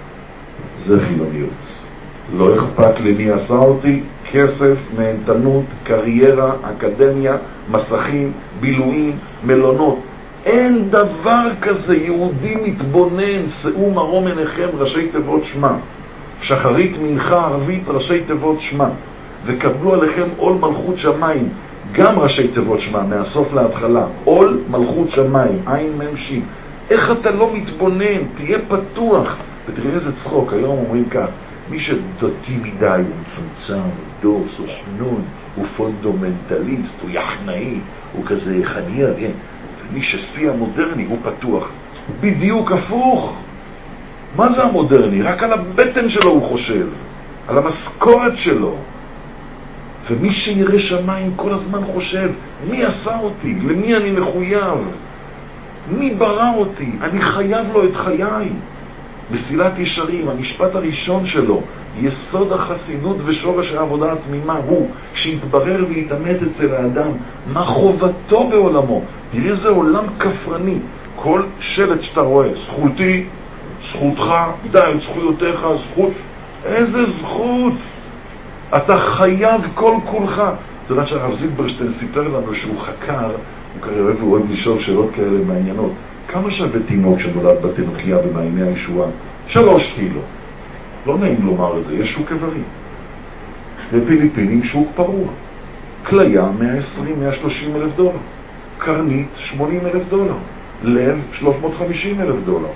זה חילוניות. לא אכפת לי מי עשה אותי, כסף, נהנתנות, קריירה, אקדמיה, מסכים, בילויים, מלונות. אין דבר כזה. יהודי מתבונן, שאו מרום עיניכם, ראשי תיבות שמה. שחרית מנחה ערבית, ראשי תיבות שמה. וקבלו עליכם עול מלכות שמיים, גם ראשי תיבות שמה, מהסוף להתחלה. עול מלכות שמיים, עין ממשי. איך אתה לא מתבונן? תהיה פתוח. ותראה איזה צחוק, היום אומרים כך, מי שדתי מדי הוא מצומצם, הוא דוס, הוא חנון, הוא פונדומנטליסט, הוא יחנאי, הוא כזה חניה, כן? ומי ששיא המודרני הוא פתוח. בדיוק הפוך. מה זה המודרני? רק על הבטן שלו הוא חושב, על המשכורת שלו. ומי שירא שמיים כל הזמן חושב, מי עשה אותי? למי אני מחויב? מי ברא אותי? אני חייב לו את חיי. מסילת ישרים, המשפט הראשון שלו, יסוד החסידות ושורש העבודה התמימה הוא שיתברר ויתאמת אצל האדם מה חובתו בעולמו. תראה איזה עולם כפרני. כל שלט שאתה רואה, זכותי, זכותך, די, זכויותיך, זכות. איזה זכות? אתה חייב כל כולך. אתה יודע שהרב זילברשטיין סיפר לנו שהוא חקר, הוא אוהב לשאול שאלות כאלה מעניינות. כמה שווה תינוק שנולד בתינוקיה במעייני הישועה? 3 קילו. לא נעים לומר את זה, יש שוק איברים. בפיליפינים שוק פרוע. כליה 120,000-130,000 דולר. קרנית 80,000 דולר. לב 350,000 דולר.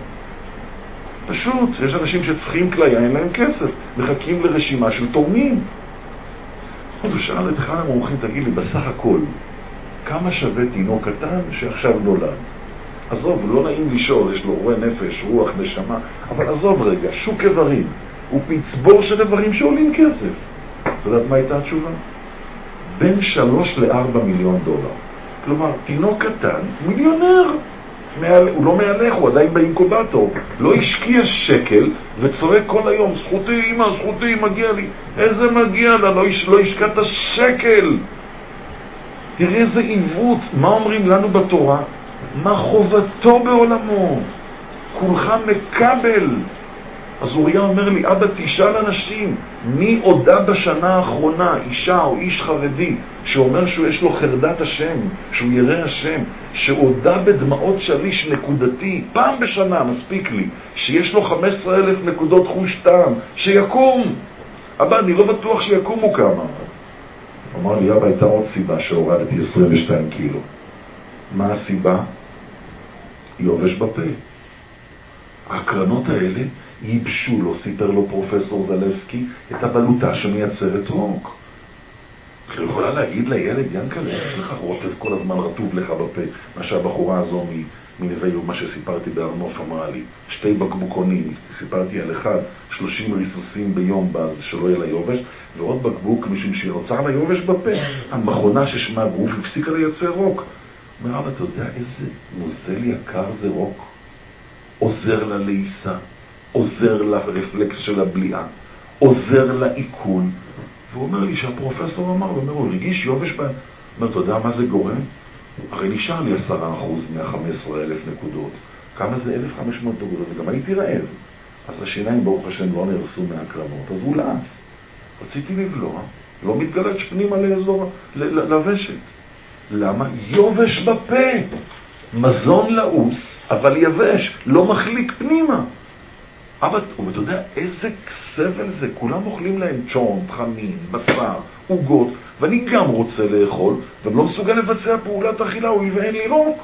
פשוט, יש אנשים שצריכים כליה, אין להם כסף. מחכים לרשימה של תורמים. אז הוא שאל את אחד המומחים, תגיד לי, בסך הכל, כמה שווה תינוק קטן שעכשיו נולד? עזוב, לא נעים לשאול, יש לו רואה נפש, רוח, נשמה, אבל עזוב רגע, שוק איברים, הוא פצבור של איברים שעולים כסף. אתה יודעת מה הייתה התשובה? בין 3 ל-4 מיליון דולר. כלומר, תינוק קטן, מיליונר. הוא לא מהלך, הוא עדיין באינקובטור. לא השקיע שקל וצורק כל היום, זכותי, אמא, זכותי, מגיע לי. איזה מגיע לה? לא השקעת שקל. תראה איזה עיוות. מה אומרים לנו בתורה? מה חובתו בעולמו? כולך מקבל. אז אוריה אומר לי, אבא, תשאל אנשים, מי הודע בשנה האחרונה, אישה או איש חרדי, שאומר שיש לו חרדת השם, שהוא ירא השם, שהודע בדמעות שליש נקודתי, פעם בשנה, מספיק לי, שיש לו 15,000 נקודות חוש טעם, שיקום. אבא, אני לא בטוח שיקומו כמה. אמר לי, אבא, הייתה עוד סיבה שהורדתי 22 קילו. מה הסיבה? יובש בפה. הקרנות האלה ייבשו לו, סיפר לו פרופסור זלסקי, את הבלוטה שמייצרת רוק. היא יכולה להגיד לילד, ינקלה, יש לך רוטב כל הזמן רטוב לך בפה, מה שהבחורה הזו מנווה יום, מה שסיפרתי בארנוף אמרה לי, 2 בקבוקונים, סיפרתי על אחד, 30 ריסוסים ביום שלא יהיה לה יובש, ועוד בקבוק משום שהיא רוצה לה יובש בפה. המכונה ששמה גוף הפסיקה לייצר רוק. אומר, אתה יודע איזה נוזל יקר זה רוק? עוזר לה לעיסה, עוזר לה רפלקס של הבליעה, עוזר לעיכול, והוא אומר לי שהפרופסור אמר, הוא הרגיש יובש בהם. אומר, אתה יודע מה זה גורם? הרי נשאר לי 10% מה-15,000 נקודות. כמה זה 1,500 נקודות? וגם הייתי רעב. אז השיניים ברוך השם לא נהרסו מהקרנות, אז הוא לעף. רציתי לבלוע, לא מתגלץ' פנימה לאזור, לוושת. למה? יובש בפה. מזון לעוס, אבל יבש, לא מחליק פנימה. אבל אתה יודע איזה סבל זה, כולם אוכלים להם צ'ון, חמין, בשר, עוגות, ואני גם רוצה לאכול, ואני לא מסוגל לבצע פעולת אכילה, הוא יבאן לירוק.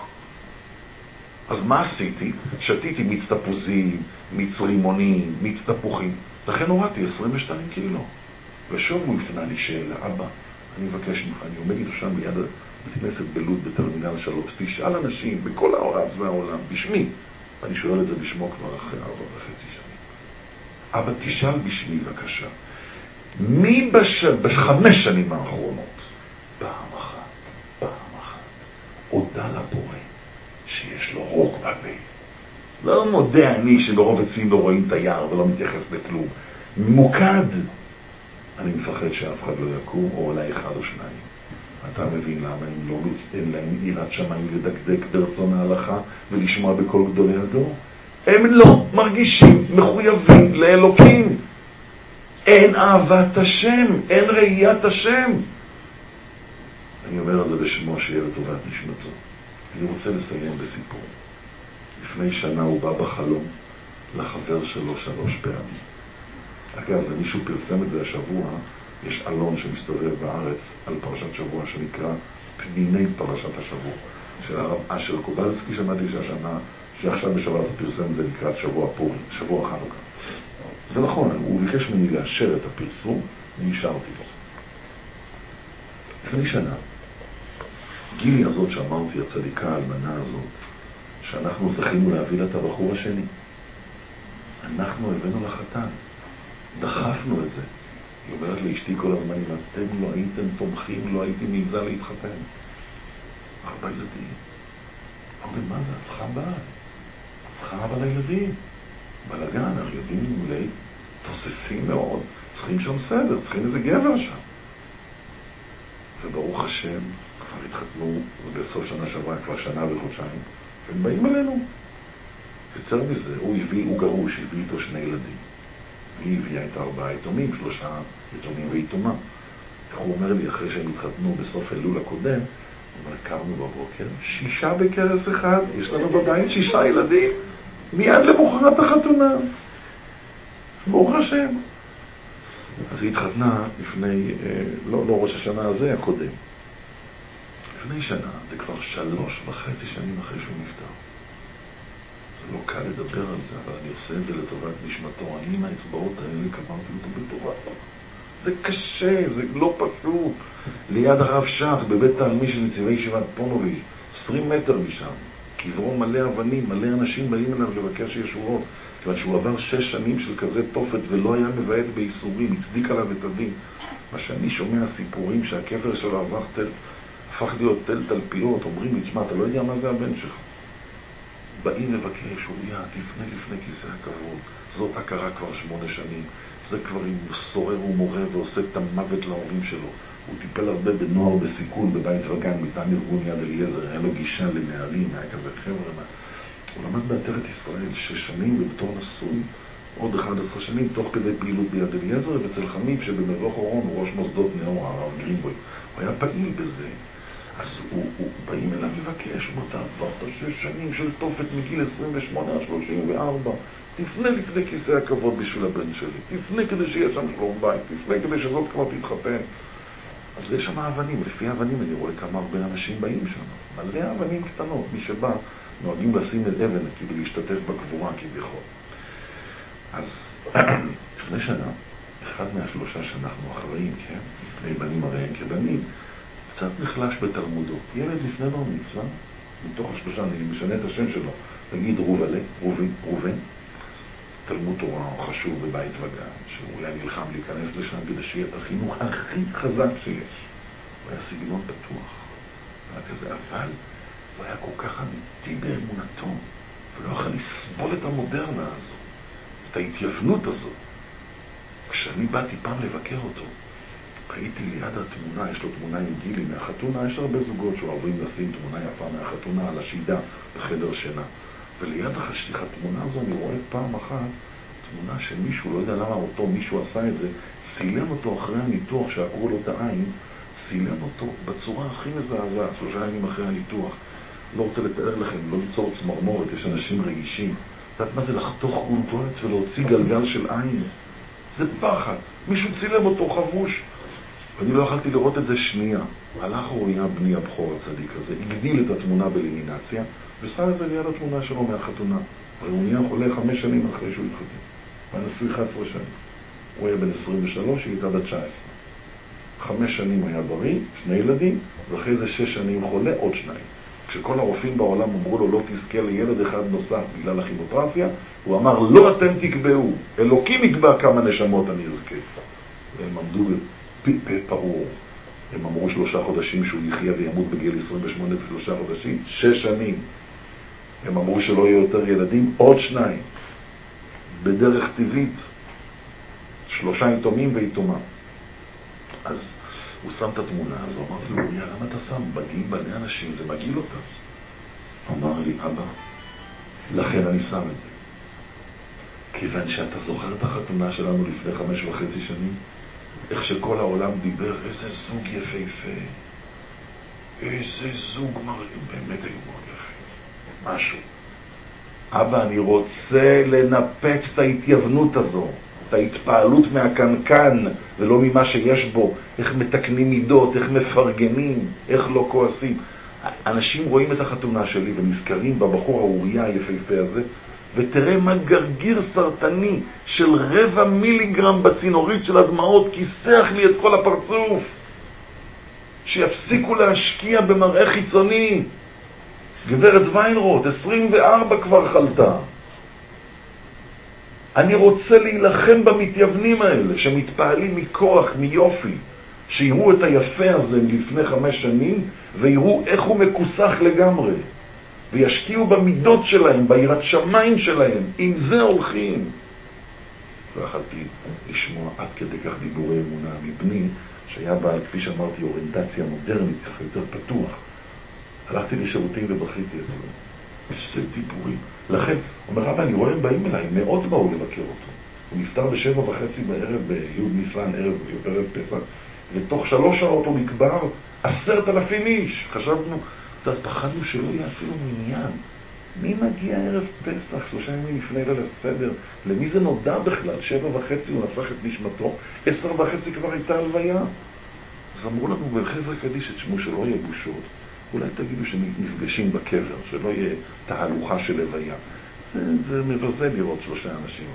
אז מה עשיתי? שתיתי מיץ תפוזים, מיץ רימונים, מיץ תפוחים, לכן הורדתי 22 קילו. ושוב הוא הפנה לי שאלה, אבא, אני מבקש ממך, אני עומד איתו שם ליד הכנסת בלוד בטרמינל 3, תשאל אנשים בכל העולם והעולם, בשמי, אני שואל את זה בשמו כבר אחרי 4.5 שנים. אבל תשאל בשמי בבקשה, מי ב5 שנים האחרונות, פעם אחת, הודע לבורא שיש לו רוק בפה. לא מודה אני שברוב עצים לא רואים תייר ולא מתייחס לכלום. ממוקד. אני מפחד שאף אחד לא יקום, או אולי אחד או שניים. אתה מבין למה הם לא אין להם יראת שמיים לדקדק ברצון ההלכה ולשמוע בכל גדולי הדור? הם לא מרגישים מחויבים לאלוקים. אין אהבת השם, אין ראיית השם. אני אומר על זה בשמו שיהיה לטובת נשמתו. אני רוצה לסיים בסיפור. לפני שנה הוא בא בחלום לחבר שלו 3 פעמים. אגב, מישהו פרסם את זה השבוע, יש אלון שמסתובב בארץ על פרשת שבוע שנקרא פניני פרשת השבוע. של הרב אשר קובלסקי, שמעתי שהשנה, שעכשיו בשבוע זה פרסם את זה לקראת שבוע פורים, שבוע חנוכה. זה נכון, הוא ביקש ממני לאשר את הפרסום, אני אישרתי לו. לפני שנה, גילי הזאת שאמרתי, הצדיקה האלמנה הזאת, שאנחנו זכינו להביא לה את הבחור השני. אנחנו הבאנו לחתן, דחפנו את זה. היא אומרת לאשתי כל הזמן, אם אתם לא הייתם תומכים, לא הייתי מעיזה להתחתן. 4 ילדים. אומרים, מה זה? צריכה בעל. צריכה אבא לילדים. בלגן, אנחנו יודעים מולי, תוססים מאוד. צריכים שם סדר, צריכים איזה גבר שם. וברוך השם, כבר התחתנו, ובסוף שנה שעברה כבר 1 וחודשיים, והם באים אלינו. יותר מזה, הוא גרוש, הביא איתו 2 ילדים. היא הביאה את 4 יתומים, 3 יתומים ויתומה. איך הוא אומר לי, אחרי שהם התחתנו בסוף אלול הקודם, הוא אומר, קרנו בבוקר, 6 בכרס אחד, יש לנו בבית 6 ילדים, מיד למחרת החתונה. ברוך השם. אז היא התחתנה לפני, לא ראש השנה הזה, הקודם. לפני שנה, זה כבר 3.5 שנים אחרי שהוא נפטר. זה לא קל לדבר על זה, אבל אני עושה את זה לטובת נשמתו. אני עם האצבעות האלה קברתי אותו בטובת. זה קשה, זה לא פשוט. ליד הרב שך, בבית תלמיד של נציבי ישיבת פונוביץ', 20 מטר משם. קברו מלא אבנים, מלא אנשים באים אליו לבקש ישועות. כיוון שהוא עבר 6 שנים של כזה תופת ולא היה מבעט בייסורים, הצדיק עליו את הדין. מה שאני שומע סיפורים שהקבר שלו הפך להיות תל תלפיות, אומרים לי, תשמע, אתה לא יודע מה זה הבן שלך. באים לבקש, הוא לפני כיסא הכבוד. זאת הכרה כבר 8 שנים. זה כבר עם סורר ומורה ועושה את המוות להורים שלו. הוא טיפל הרבה בנוער בסיכון, בבית וגן, מטעם ארגון יד אליעזר. היה לו גישה לנערים, היה כזה חבר'ה. הוא למד בעטרת ישראל 6 שנים, ובתור נשוי עוד 11 שנים, תוך כדי פעילות ביד אליעזר, ואצל חמיב שבמבוך אורון הוא ראש מוסדות נאור, הרב גרינבוי. הוא היה פעיל בזה. אז הוא באים אליו לבקש, הוא עברת 6 שנים של תופת מגיל 28 עד 34. תפנה לפני כיסא הכבוד בשביל הבן שלי. תפנה כדי שיהיה שם שלום בית. תפנה כדי שזאת כבר תתחתן. אז יש שם אבנים. לפי האבנים אני רואה כמה הרבה אנשים באים שם. מלא אבנים קטנות. מי שבא נוהגים לשים את אבן כדי להשתתף בקבורה כביכול. אז לפני שנה, אחד מה3 שאנחנו אחראים, כן? לפני בנים הרי כבנים, קצת נחלש בתלמודו. ילד לפני בר מצווה, מתוך 3, אני משנה את השם שלו, נגיד ראובן, תלמוד תורה חשוב בבית וגן, שהוא היה נלחם להיכנס לשם כדי שיהיה את החינוך הכי חזק שיש. הוא היה סגנון פתוח, היה כזה, אבל הוא היה כל כך אמיתי באמונתו, ולא יכול לסבול את המודרנה הזו, את ההתייוונות הזו. כשאני באתי פעם לבקר אותו, הייתי ליד התמונה, יש לו תמונה עם גילי מהחתונה, יש הרבה זוגות שאוהבים לשים תמונה יפה מהחתונה על השידה בחדר שינה. וליד התמונה הזו אני רואה פעם אחת תמונה שמישהו, לא יודע למה אותו מישהו עשה את זה, צילם אותו אחרי הניתוח שעקרו לו את העין, צילם אותו בצורה הכי מזעזעת, 3 ימים אחרי הניתוח. לא רוצה לתאר לכם, לא ליצור צמרמורת, יש אנשים רגישים. יודעת מה זה לחתוך גולגולת ולהוציא גלגל של עין? זה פחד. מישהו צילם אותו חבוש. ואני לא יכולתי לראות את זה שנייה. הלך אוריה בני הבכור הצדיק הזה, הגדיל את התמונה באלימינציה, ושם את זה ליד התמונה שלו מהחתונה. הוא נהיה חולה 5 שנים אחרי שהוא התחתן. הוא נשוי 11 שנים. הוא היה בן 23, היא הייתה בת 19. 5 שנים היה בריא, 2 ילדים, ואחרי זה 6 שנים חולה, עוד 2. כשכל הרופאים בעולם אמרו לו לא תזכה לילד אחד נוסף בגלל הכימותרפיה, הוא אמר לא אתם תקבעו, אלוקים יקבע כמה נשמות אני אזכה. והם עמדו בפרור. הם אמרו 3 חודשים שהוא יחיה וימות בגיל 28 ו3 חודשים, 6 שנים. הם אמרו שלא יהיו יותר ילדים, עוד 2. בדרך טבעית, 3 יתומים ויתומה. אז הוא שם את התמונה הזו, אמרתי לו, אוריה, למה אתה שם בנים בני אנשים? זה מגעיל אותה. אמר לי, אבא, לכן אני שם את זה. כיוון שאתה זוכר את החתונה שלנו לפני 5.5 שנים, איך שכל העולם דיבר, איזה זוג יפהפה, איזה זוג מראים, באמת היו מאוד יפה, משהו. אבא, אני רוצה לנפץ את ההתייוונות הזו, את ההתפעלות מהקנקן ולא ממה שיש בו, איך מתקנים מידות, איך מפרגנים, איך לא כועסים. אנשים רואים את החתונה שלי ונזכרים בבחור האוריה היפהפה הזה, ותראה מה גרגיר סרטני של 0.25 מיליגרם בצינורית של הדמעות כיסח לי את כל הפרצוף. שיפסיקו להשקיע במראה חיצוני. גברת ויינרוט, 24 כבר חלתה. אני רוצה להילחם במתייוונים האלה, שמתפעלים מכוח, מיופי, שיראו את היפה הזה לפני 5 שנים, ויראו איך הוא מקוסח לגמרי, וישקיעו במידות שלהם, ביראת שמיים שלהם, עם זה הולכים. והחלתי לשמוע עד כדי כך דיבורי אמונה מבני, שהיה בעל, כפי שאמרתי, אוריינטציה מודרנית, ככה יותר פתוח. הלכתי לשירותים ובכיתי את זה. איזה דיבורים. לכן, אומר רבא, אני רואה הם באים אליי, 100 באו לבקר אותו. הוא נפטר ב7:30 בערב בי' ניסן, ערב פסח, ותוך 3 שעות הוא נקבר 10,000 איש. חשבנו, אז פחדנו שלא יהיה אפילו מניין. מי מגיע ערב פסח, 3 ימים לפני ליל הסדר? למי זה נודע בכלל? 7:30 הוא נפח את נשמתו, 10:30 כבר הייתה הלוויה. אז אמרו לנו בחזרה קדיש את שמו שלא יהיה בושות. אולי תגידו שנפגשים בקבר, שלא יהיה תהלוכה של הוויה. זה מבזה לראות 3 אנשים.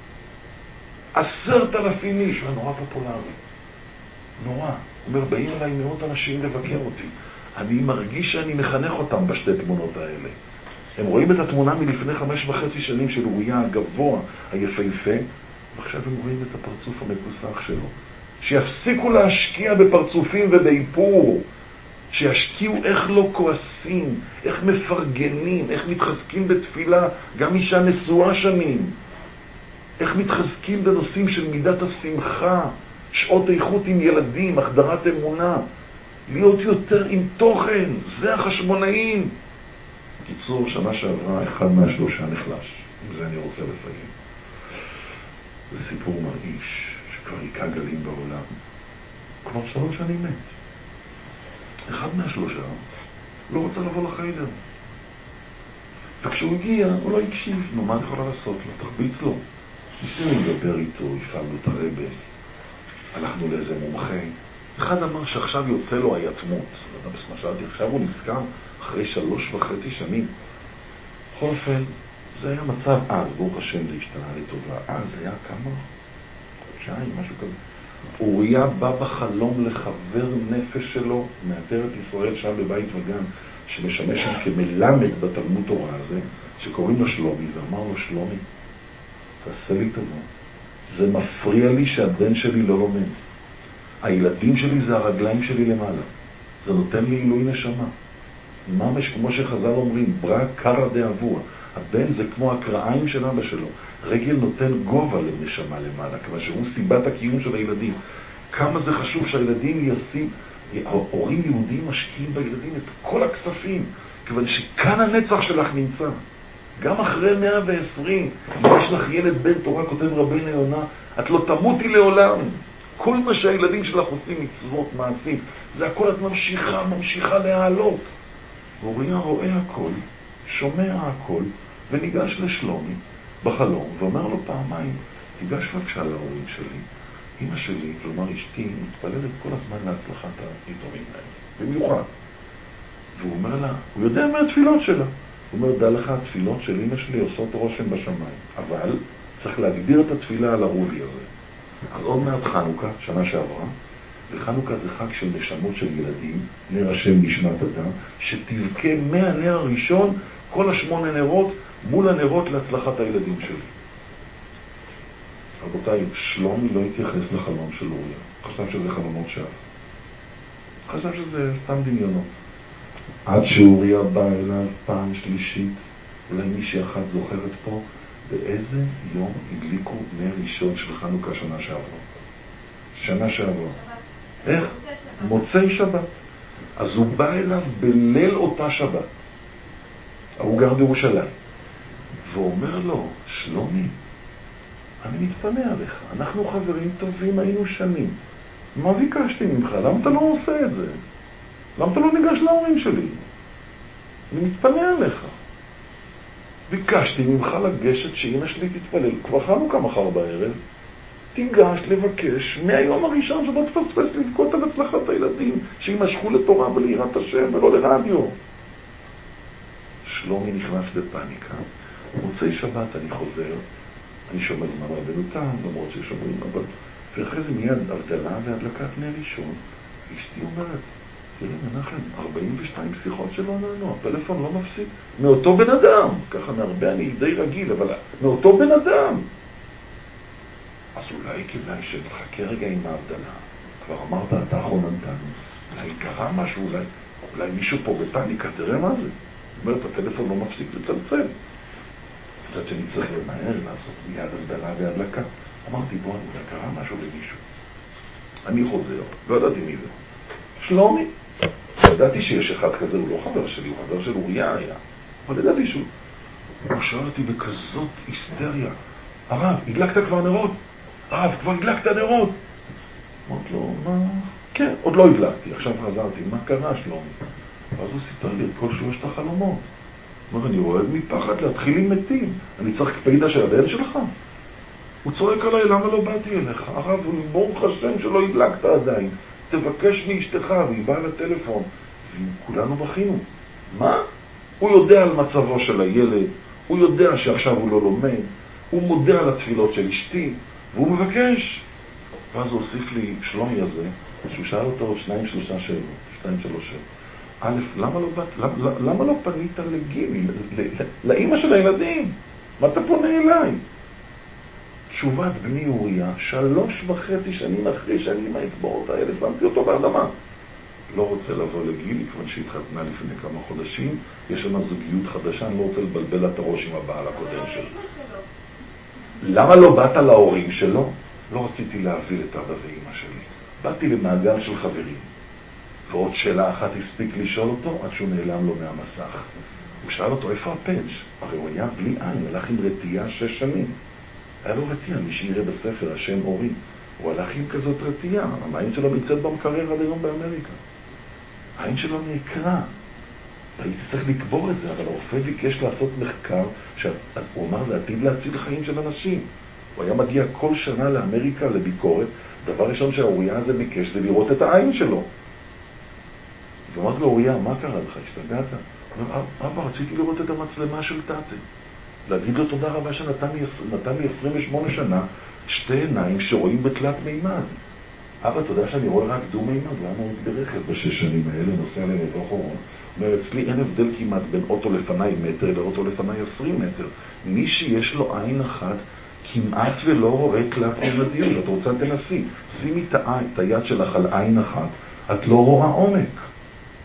10,000 איש, ונורא פופולרי. נורא. אומר, באים אליי 100 אנשים לבקר אותי. אני מרגיש שאני מחנך אותם בשתי תמונות האלה. הם רואים את התמונה מלפני 5.5 שנים של אוריה הגבוה, היפהפה, ועכשיו הם רואים את הפרצוף המקוסח שלו. שיפסיקו להשקיע בפרצופים ובאיפור. שישקיעו איך לא כועסים, איך מפרגנים, איך מתחזקים בתפילה, גם אישה נשואה שנים. איך מתחזקים בנושאים של מידת השמחה, שעות איכות עם ילדים, החדרת אמונה. להיות יותר עם תוכן, זה החשבונאים. בקיצור, שנה שעברה, 1 מה-3 נחלש. עם זה אני רוצה לסיים. זה סיפור מרגיש שכבר היכה גלים בעולם. כבר 3 שנים מת. 1 מה-3 לא רוצה לבוא לחיידר. וכשהוא הגיע, הוא לא הקשיב. נו, מה אני יכולה לעשות לו? תחביץ לו. ניסינו לדבר איתו, הפעלנו את הרבה. הלכנו לאיזה מומחה. אחד אמר שעכשיו יוצא לו היתמות. שאלתי, עכשיו הוא נזכר אחרי 3.5 שנים. בכל אופן, זה היה מצב אז, ברוך השם, זה השתנה לטובה. אז היה כמה? חודשיים, משהו כזה. אוריה בא בחלום לחבר נפש שלו מאתרת ישראל שם בבית וגן, שמשמש שם כמלמד בתלמוד תורה הזה, שקוראים לו שלומי, ואמר לו, שלומי, תעשה לי טובה. זה מפריע לי שהבן שלי לא לומד. הילדים שלי זה הרגליים שלי למעלה. זה נותן לי עילוי נשמה. ממש כמו שחז"ל אומרים, ברא קרא דאבוה. הבן זה כמו הקרעיים של אבא שלו. רגל נותן גובה לנשמה למעלה, כיוון שהוא סיבת הקיום של הילדים. כמה זה חשוב שהילדים ההורים יהודים משקיעים בילדים את כל הכספים, כיוון שכאן הנצח שלך נמצא. גם אחרי 120, אם יש לך ילד בן תורה, כותב רבינו יונה, את לא תמותי לעולם. כל מה שהילדים שלך עושים, מצוות, מעשים, זה הכל את ממשיכה להעלות. אוריה רואה הכל, שומע הכל, וניגש לשלומי בחלום, ואומר לו פעמיים, תיגש בבקשה להורים שלי. אמא שלי, כלומר אשתי, מתפללת כל הזמן להצלחת היתומים האלה, במיוחד. והוא אומר לה, הוא יודע מה התפילות שלה. הוא אומר, דע לך, התפילות של אמא שלי עושות רושם בשמיים, אבל צריך להגדיר את התפילה על הרובי הזה. אז עוד מעט חנוכה, שנה שעברה, וחנוכה זה חג של נשמות של ילדים, נר השם נשמת אדם, שתבכה מהנר הראשון כל 8 נרות מול הנרות להצלחת הילדים שלי. רבותיי, שלומי לא התייחס לחלום של אוריה. חשב שזה חלומות שווא. חשב שזה סתם דמיונות. עד שאוריה בא אליו פעם שלישית, אולי מישהי אחת זוכרת פה, באיזה יום הדליקו נר ראשון של חנוכה שנה שעברה. איך? מוצאי שבת. אז הוא בא אליו בליל אותה שבת. הוא גר בירושלים. ואומר לו, שלומי, אני מתפנה עליך. אנחנו חברים טובים, היינו שנים. מה ביקשתי ממך? למה אתה לא עושה את זה? למה אתה לא ניגש להורים שלי? אני מתפנה עליך. ביקשתי ממך לגשת שאמא שלי תתפלל. כבר חנוכה מחר בערב. תיגש לבקש מהיום הראשון שבו תפספס לבכות על הצלחת הילדים שימשכו לתורה וליראת השם ולא לרדיו. שלומי נכנס בפניקה. מוצאי שבת אני חוזר, אני שומר זמן רבנו תם, למרות ששומרים, אבל... ואחרי זה מיד הבדלה והדלקת נר ראשון, אשתי אומרת, תראה מנחם, 42 שיחות שלא נענו, הפלאפון לא מפסיק. מאותו בן אדם, ככה מהרבה אני די רגיל, אבל מאותו בן אדם. אז אולי כדאי שתחכה רגע עם ההבדלה. כבר אמרת, אתה חוננתנו. אולי קרה משהו, אולי מישהו פה בפניקה, תראה מה זה. זאת אומרת, הטלפון לא מפסיק לצלצל. קצת שאני צריך למהר לעשות מיד הבדלה והדלקה. אמרתי, בוא, אולי קרה משהו למישהו. אני חוזר, לא ידעתי מי זה. שלומי. ידעתי שיש אחד כזה, הוא לא חבר שלי, הוא חבר של אוריה היה. אבל ידעתי שהוא. הוא שאל אותי בכזאת היסטריה. הרב, הדלקת כבר נרות? הרב, כבר הדלקת נרות? אמרתי לו, מה? כן, עוד לא הדלקתי. עכשיו חזרתי, מה קרה שלומי? ואז הוא סיפר לי את כל 3 החלומות. אומר, אני רואה מפחד להתחיל עם מתים. אני צריך קפידה של הבן שלך? הוא צועק עליי, למה לא באתי אליך? הרב, ברוך השם שלא הדלקת עדיין. תבקש מאשתך, והיא באה לטלפון. וכולנו בכינו. מה? הוא יודע על מצבו של הילד, הוא יודע שעכשיו הוא לא לומד, הוא מודה על התפילות של אשתי, והוא מבקש. ואז הוא הוסיף לי שלומי הזה, שהוא שאל אותו 2-3 שאלות, 2-3 שאלות. א', למה לא פנית לגילי, לאמא של הילדים? מה אתה פונה אליי? תשובת בני אוריה, 3.5 שנים אחרי שאני עם האצבעות האלה, שמתי אותו באדמה. לא רוצה לבוא לגילי, כיוון שהתחתנה לפני כמה חודשים, יש לנו זוגיות חדשה, אני לא רוצה לבלבל את הראש עם הבעל הקודם שלו. למה לא באת להורים שלו? לא רציתי להביא את אבא ואמא שלי. באתי למעגל של חברים. ועוד שאלה אחת הספיק לשאול אותו, עד שהוא נעלם לו מהמסך. הוא שאל אותו, איפה הפנץ'? הרי הוא היה בלי עין, הלך עם רתיעה 6 שנים. היה לו רתיעה, מי שיראה בספר, השם אורי. הוא הלך עם כזאת רתיעה, העין שלו נמצאת במקרר עד היום באמריקה. העין שלו נעקרה. הייתי צריך לקבור את זה, אבל הרופא ביקש לעשות מחקר, שהוא אמר, זה עתיד להציל חיים של אנשים. הוא היה מגיע כל שנה לאמריקה לביקורת, דבר ראשון שהאוריה הזה ביקש זה לראות את העין שלו. ואמרתי לו, אוריה, מה קרה לך? השתגעת? הוא אומר, אבא, רציתי לראות את המצלמה של תתה. להגיד לו תודה רבה שנתן לי 28 שנה 2 עיניים שרואים בתלת מימד. אבא, אתה יודע שאני רואה רק דו מימד, למה הוא ברכב ב6 שנים האלה, נוסע למבוא חורון. הוא אומר, אצלי אין הבדל כמעט בין אוטו לפניי מטר לאוטו לפניי 20 מטר. מי שיש לו עין אחת כמעט ולא רואה תלת מימדיות. את רוצה תנסי, שימי את היד שלך על עין אחת, את לא רואה עומק.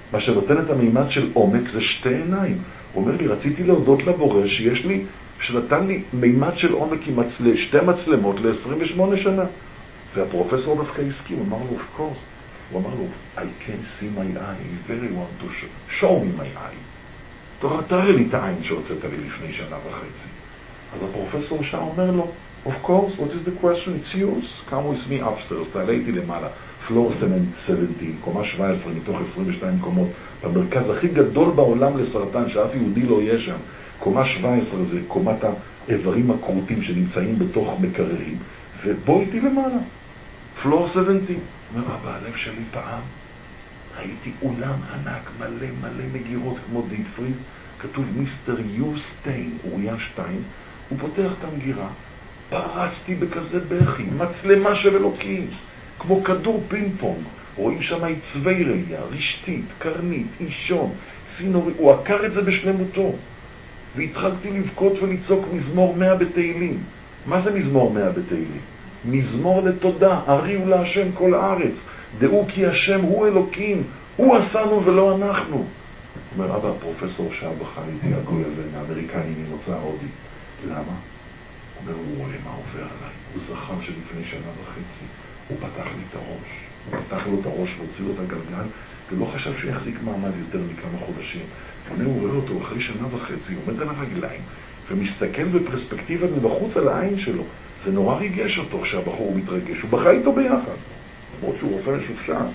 מה שנותן את המימד של עומק זה שתי עיניים. הוא אומר לי, רציתי להודות לבורא שיש לי, שנתן לי מימד של עומק עם שתי מצלמות ל-28 שנה. והפרופסור דווקא הסכים, הוא אמר לו, of course. הוא אמר לו, I can see my eye, I very want to show me my eye. תראה לי את העין שהוצאת לי לפני שנה וחצי. אז הפרופסור שעה אומר לו, of course, what is the question? It's yours. Come with me upstairs. תעלה איתי למעלה. פלור 17, קומה 17 מתוך 22 קומות. במרכז הכי גדול בעולם לסרטן, שאף יהודי לא יהיה שם. קומה 17 זה קומת האיברים הקרוטים שנמצאים בתוך מקררים. ובוא איתי למעלה. פלור 17. אומר, אבא, הלב שלי פעם. ראיתי אולם ענק מלא מלא מגירות כמו דיפריז. כתוב מיסטר יוסטיין, אוריה שטיין. הוא פותח את המגירה. פרצתי בכזה בכי, מצלמה של אלוקים, כמו כדור פינפונג. רואים שם צווי ראייה, רשתית, קרנית, אישון, סינורי. הוא עקר את זה בשלמותו. והתחלתי לבכות ולצעוק מזמור 100 בתהילים. מה זה מזמור 100 בתהילים? מזמור לתודה, הריעו להשם כל הארץ. דעו כי השם הוא אלוקים, הוא עשנו ולא אנחנו. אומר, אבא, הפרופסור שעה בחן איתי הגוי הזה, האמריקני ממוצא הודי. למה? הוא רואה מה עובר עליי. הוא זכר שלפני שנה וחצי הוא פתח לי את הראש. הוא פתח לו את הראש והוציא לו את הגלגל, ולא חשב שיחזיק מעמד יותר מכמה חודשים. הוא רואה אותו אחרי שנה וחצי, הוא עומד על הרגליים, ומסתכל בפרספקטיבה מבחוץ על העין שלו. זה נורא ריגש אותו שהבחור מתרגש. הוא בכה איתו ביחד. למרות שהוא רופא משופשט.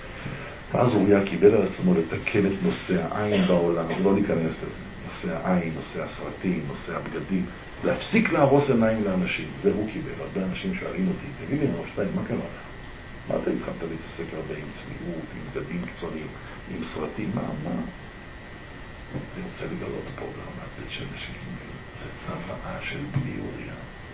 ואז אוריה קיבל על עצמו לתקן את נושא העין בעולם. לא להיכנס לזה. נושא העין, נושא הסרטים, נושא הבגדים. להפסיק להרוס עיניים לאנשים. זה הוא קיבל. הרבה אנשים שואלים אותי, תגיד לי, שטיין, מה קרה? מה אתה התחלת להתעסק הרבה עם צניעות, עם בגדים קצונים, עם סרטים? מה? אני רוצה לגלות פה ברמת בית שמש. זה צוואה של בני אוריה.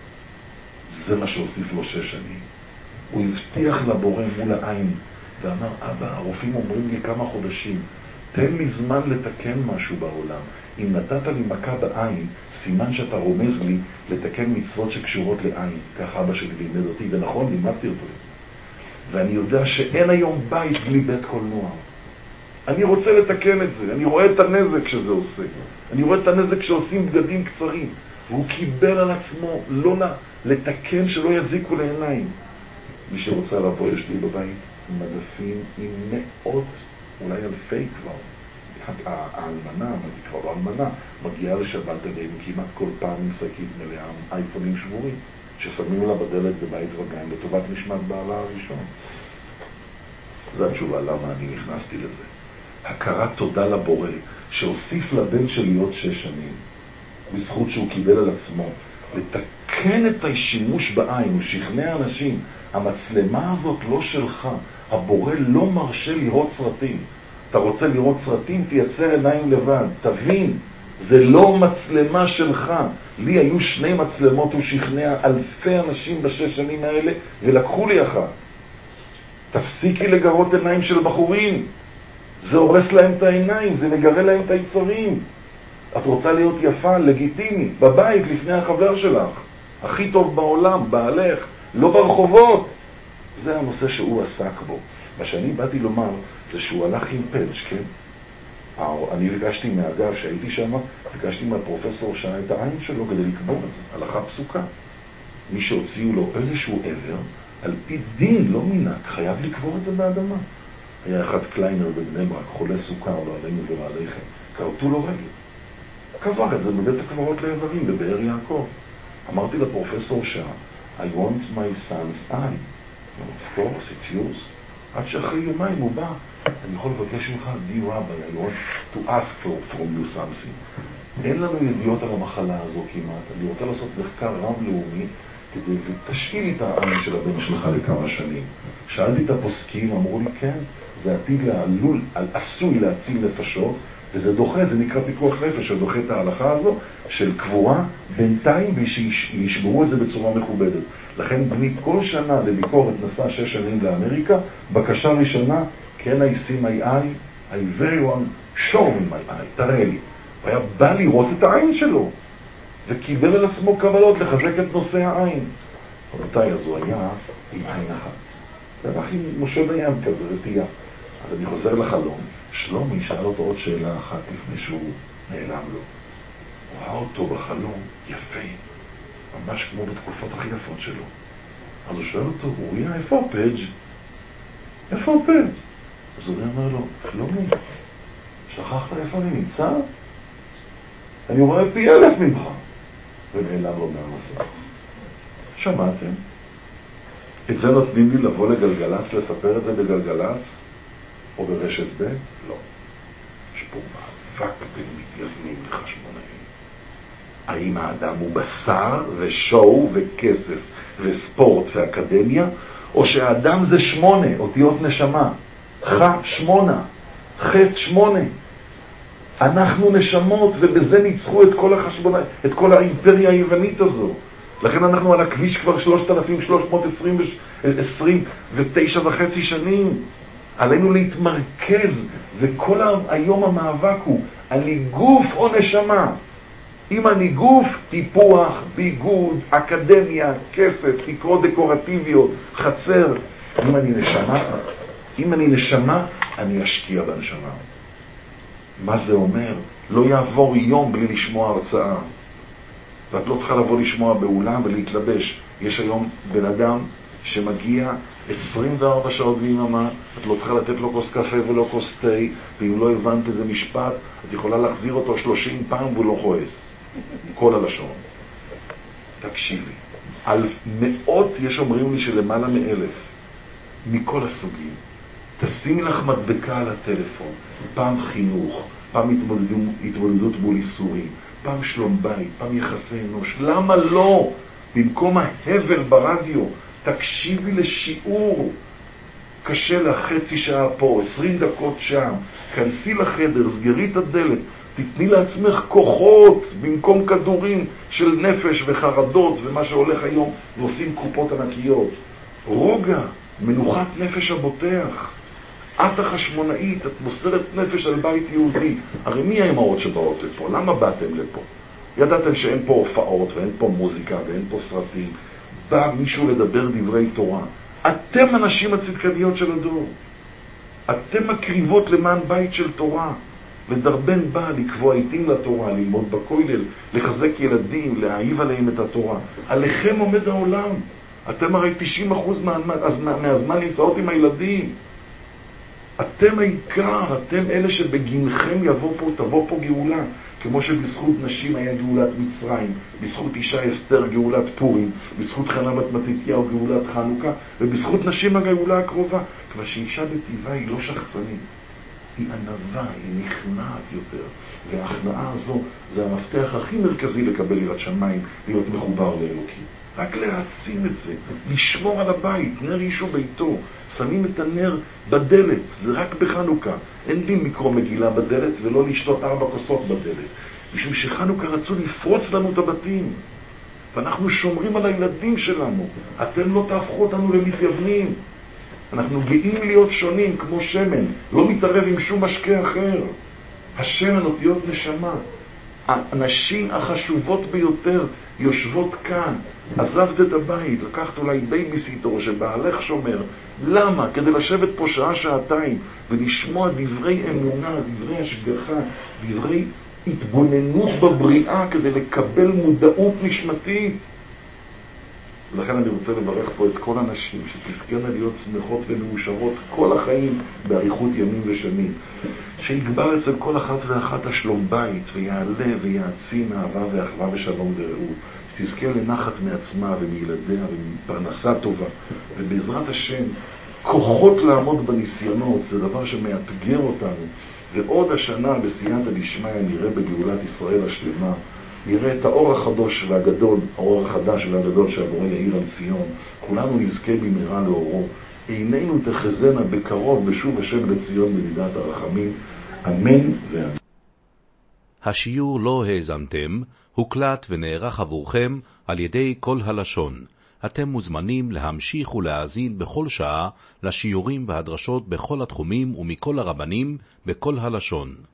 זה מה שהוסיף לו 6 שנים. הוא הבטיח לבורא מול העין ואמר, אבא, הרופאים אומרים לי כמה חודשים, תן לי זמן לתקן משהו בעולם. אם נתת לי מכה בעין, סימן שאתה רומז לי לתקן מצוות שקשורות לעין. כך אבא שלי לימד אותי, ונכון, לימדתי אותו. ואני יודע שאין היום בית בלי בית קולנוע. אני רוצה לתקן את זה. אני רואה את הנזק שזה עושה. אני רואה את הנזק שעושים בגדים קצרים. והוא קיבל על עצמו לא לתקן שלא יזיקו לעיניים. מי שרוצה לבוא, יש לי בבית מדפים עם מאות, אולי אלפי כבר. האלמנה, כבר לא אלמנה, מגיעה לשבת אליהם כמעט כל פעם עם שקית מלאה אייפונים שבורים, ששמים לה בדלת בבית רגעים לטובת נשמת בעלה הראשון. זו התשובה למה אני נכנסתי לזה. הכרת תודה לבורא, שהוסיף לבן שלי עוד 6 שנים, בזכות שהוא קיבל על עצמו, לתקן את השימוש בעין, הוא שכנע אנשים, המצלמה הזאת לא שלך, הבורא לא מרשה לראות סרטים. אתה רוצה לראות סרטים, תייצר עיניים לבד, תבין, זה לא מצלמה שלך. לי היו 2 מצלמות, הוא שכנע אלפי אנשים ב6 שנים האלה, ולקחו לי אחת. תפסיקי לגרות עיניים של בחורים, זה הורס להם את העיניים, זה מגרה להם את היצרים. את רוצה להיות יפה, לגיטימי, בבית לפני החבר שלך, הכי טוב בעולם, בעלך, לא ברחובות. זה הנושא שהוא עסק בו. מה שאני באתי לומר זה שהוא הלך עם פלץ', כן? אני ביקשתי מהאגב שהייתי שם, ביקשתי מהפרופסור שעה את העין שלו כדי לקבור את זה, הלכה פסוקה. מי שהוציאו לו איזשהו עבר, על פי דין, לא מנהג, חייב לקבור את זה באדמה. היה אחד קליינר בבני ברק, חולה סוכר, לא עלינו ולא עליכם, קרתו לו רגל. קבר את זה בבית הקברות לאיברים, בבאר יעקב. אמרתי לפרופסור שעה, I want my son's eye. Of course, it's yours. עד שאחרי יומיים הוא בא, אני יכול לבקש ממך, dear Rabbi, I want to ask from you something. אין לנו ידיעות על המחלה הזו כמעט, אני רוצה לעשות מחקר רב-לאומי, כדי תשאיל את העין של הבן שלך לכמה שנים. שאלתי את הפוסקים, אמרו לי, כן, זה עתיד לעלול, עשוי להציל נפשות, וזה דוחה, זה נקרא פיקוח נפש, שדוחה את ההלכה הזו של קבורה בינתיים, וישברו את זה בצורה מכובדת. לכן בני כל שנה לביקורת נסע 6 שנים לאמריקה, בקשה ראשונה, can I see my eye? I very want show me my eye, תראה לי. הוא היה בא לראות את העין שלו, וקיבל על עצמו קבלות לחזק את נושא העין. רבותיי, אז הוא היה עם עין אחת. זה הלך עם משה דיין כזה, רתייה. אז אני חוזר לחלום. שלומי שאל אותו עוד שאלה אחת לפני שהוא נעלם לו. הוא ראה אותו בחלום יפה, ממש כמו בתקופות הכי יפות שלו. אז הוא שואל אותו, אוריה, איפה הפאג'? איפה הפאג'? אז אוריה אומר לו, שלומי, שכחת איפה אני נמצא? אני רואה פי 1000 ממך. ונעלם לו מהמסך. שמעתם? את זה נותנים לי לבוא לגלגלץ, לספר את זה בגלגלץ או ברשת ב'? לא. יש פה מאבק בין מתייוונים לחשמונאים. האם האדם הוא בשר ושואו וכסף וספורט ואקדמיה, או שהאדם זה 8 אותיות נשמה, ח 8, ח 8. אנחנו נשמות, ובזה ניצחו את כל החשבונאים, את כל האימפריה היוונית הזו. לכן אנחנו על הכביש כבר 3,329.5 שנים. עלינו להתמרכז, וכל היום המאבק הוא אני גוף או נשמה. אם אני גוף, טיפוח, ביגוד, אקדמיה, כסף, תקרות דקורטיביות, חצר. אם אני נשמה, אני אשקיע בנשמה. מה זה אומר? לא יעבור יום בלי לשמוע הרצאה. ואת לא צריכה לבוא לשמוע באולם ולהתלבש. יש היום בן אדם שמגיע 24 שעות ביממה, את לא צריכה לתת לו כוס קפה ולא כוס תה, ואם לא הבנת איזה משפט, את יכולה להחזיר אותו 30 פעם והוא לא כועס. כל הלשון. תקשיבי. על מאות יש אומרים לי שלמעלה מ1,000, מכל הסוגים. תשימי לך מדבקה על הטלפון, פעם חינוך, פעם התמודדות מול איסורים, פעם שלום בית, פעם יחסי אנוש. למה לא? במקום ההבל ברדיו, תקשיבי לשיעור. קשה לך חצי שעה פה, 20 דקות שם, כנסי לחדר, סגרי את הדלת, תתני לעצמך כוחות במקום כדורים של נפש וחרדות ומה שהולך היום ועושים קופות ענקיות. רוגע, מנוחת נפש הבוטח. את החשמונאית, את מוסרת נפש על בית יהודי. הרי מי האמהות שבאות לפה? למה באתם לפה? ידעתם שאין פה הופעות ואין פה מוזיקה ואין פה סרטים. בא מישהו לדבר דברי תורה. אתם הנשים הצדקניות של הדור. אתם מקריבות למען בית של תורה. ודרבן בא לקבוע עיתים לתורה, ללמוד בכולל, לחזק ילדים, להאהיב עליהם את התורה. עליכם עומד העולם. אתם הרי 90% מהזמן נמצאות עם הילדים. אתם העיקר, אתם אלה שבגינכם תבוא פה גאולה. כמו שבזכות נשים היה גאולת מצרים, בזכות אישה אסתר גאולת פורים, בזכות חנה בת מתתיהו גאולת חנוכה, ובזכות נשים הגאולה הקרובה. כבר שאישה בטבעה היא לא שחצנית, היא ענבה, היא נכנעת יותר. וההכנעה הזו זה המפתח הכי מרכזי לקבל יראת שמיים, להיות מחובר לאלוקים. רק להעצים את זה, לשמור על הבית, נר אישו ביתו. שמים את הנר בדלת, זה רק בחנוכה. אין דין לקרוא מגילה בדלת ולא לשתות 4 כוסות בדלת. משום שחנוכה רצו לפרוץ לנו את הבתים. ואנחנו שומרים על הילדים שלנו. אתם לא תהפכו אותנו למתייוונים. אנחנו גאים להיות שונים כמו שמן. לא מתערב עם שום משקה אחר. השמן אותיות נשמה. הנשים החשובות ביותר יושבות כאן. עזבת את הבית, לקחת אולי בייביסיטר שבעלך שומר. למה? כדי לשבת פה שעה, שעתיים ולשמוע דברי אמונה, דברי השגחה, דברי התבוננות בבריאה, כדי לקבל מודעות נשמתית. ולכן אני רוצה לברך פה את כל הנשים שתזכרנה להיות שמחות ומאושרות כל החיים באריכות ימים ושנים, שיגבר אצל כל אחת ואחת השלום בית ויעלה ויעצים אהבה ואחווה ושלום ורעות, שתזכה לנחת מעצמה ומילדיה ומפרנסה טובה, ובעזרת השם כוחות לעמוד בניסיונות. זה דבר שמאתגר אותנו, ועוד השנה בסייעתא דשמיא נראה בגאולת ישראל השלמה, נראה את האור החדש והגדול, האור החדש והגדול שהבורא יאיר על ציון. כולנו נזכה במהרה לאורו. עינינו תחזנה בקרוב בשוב השם לציון במידת הרחמים. אמן ואמן. השיעור לא האזנתם, הוקלט ונערך עבורכם על ידי כל הלשון. אתם מוזמנים להמשיך ולהאזין בכל שעה לשיעורים והדרשות בכל התחומים ומכל הרבנים בכל הלשון.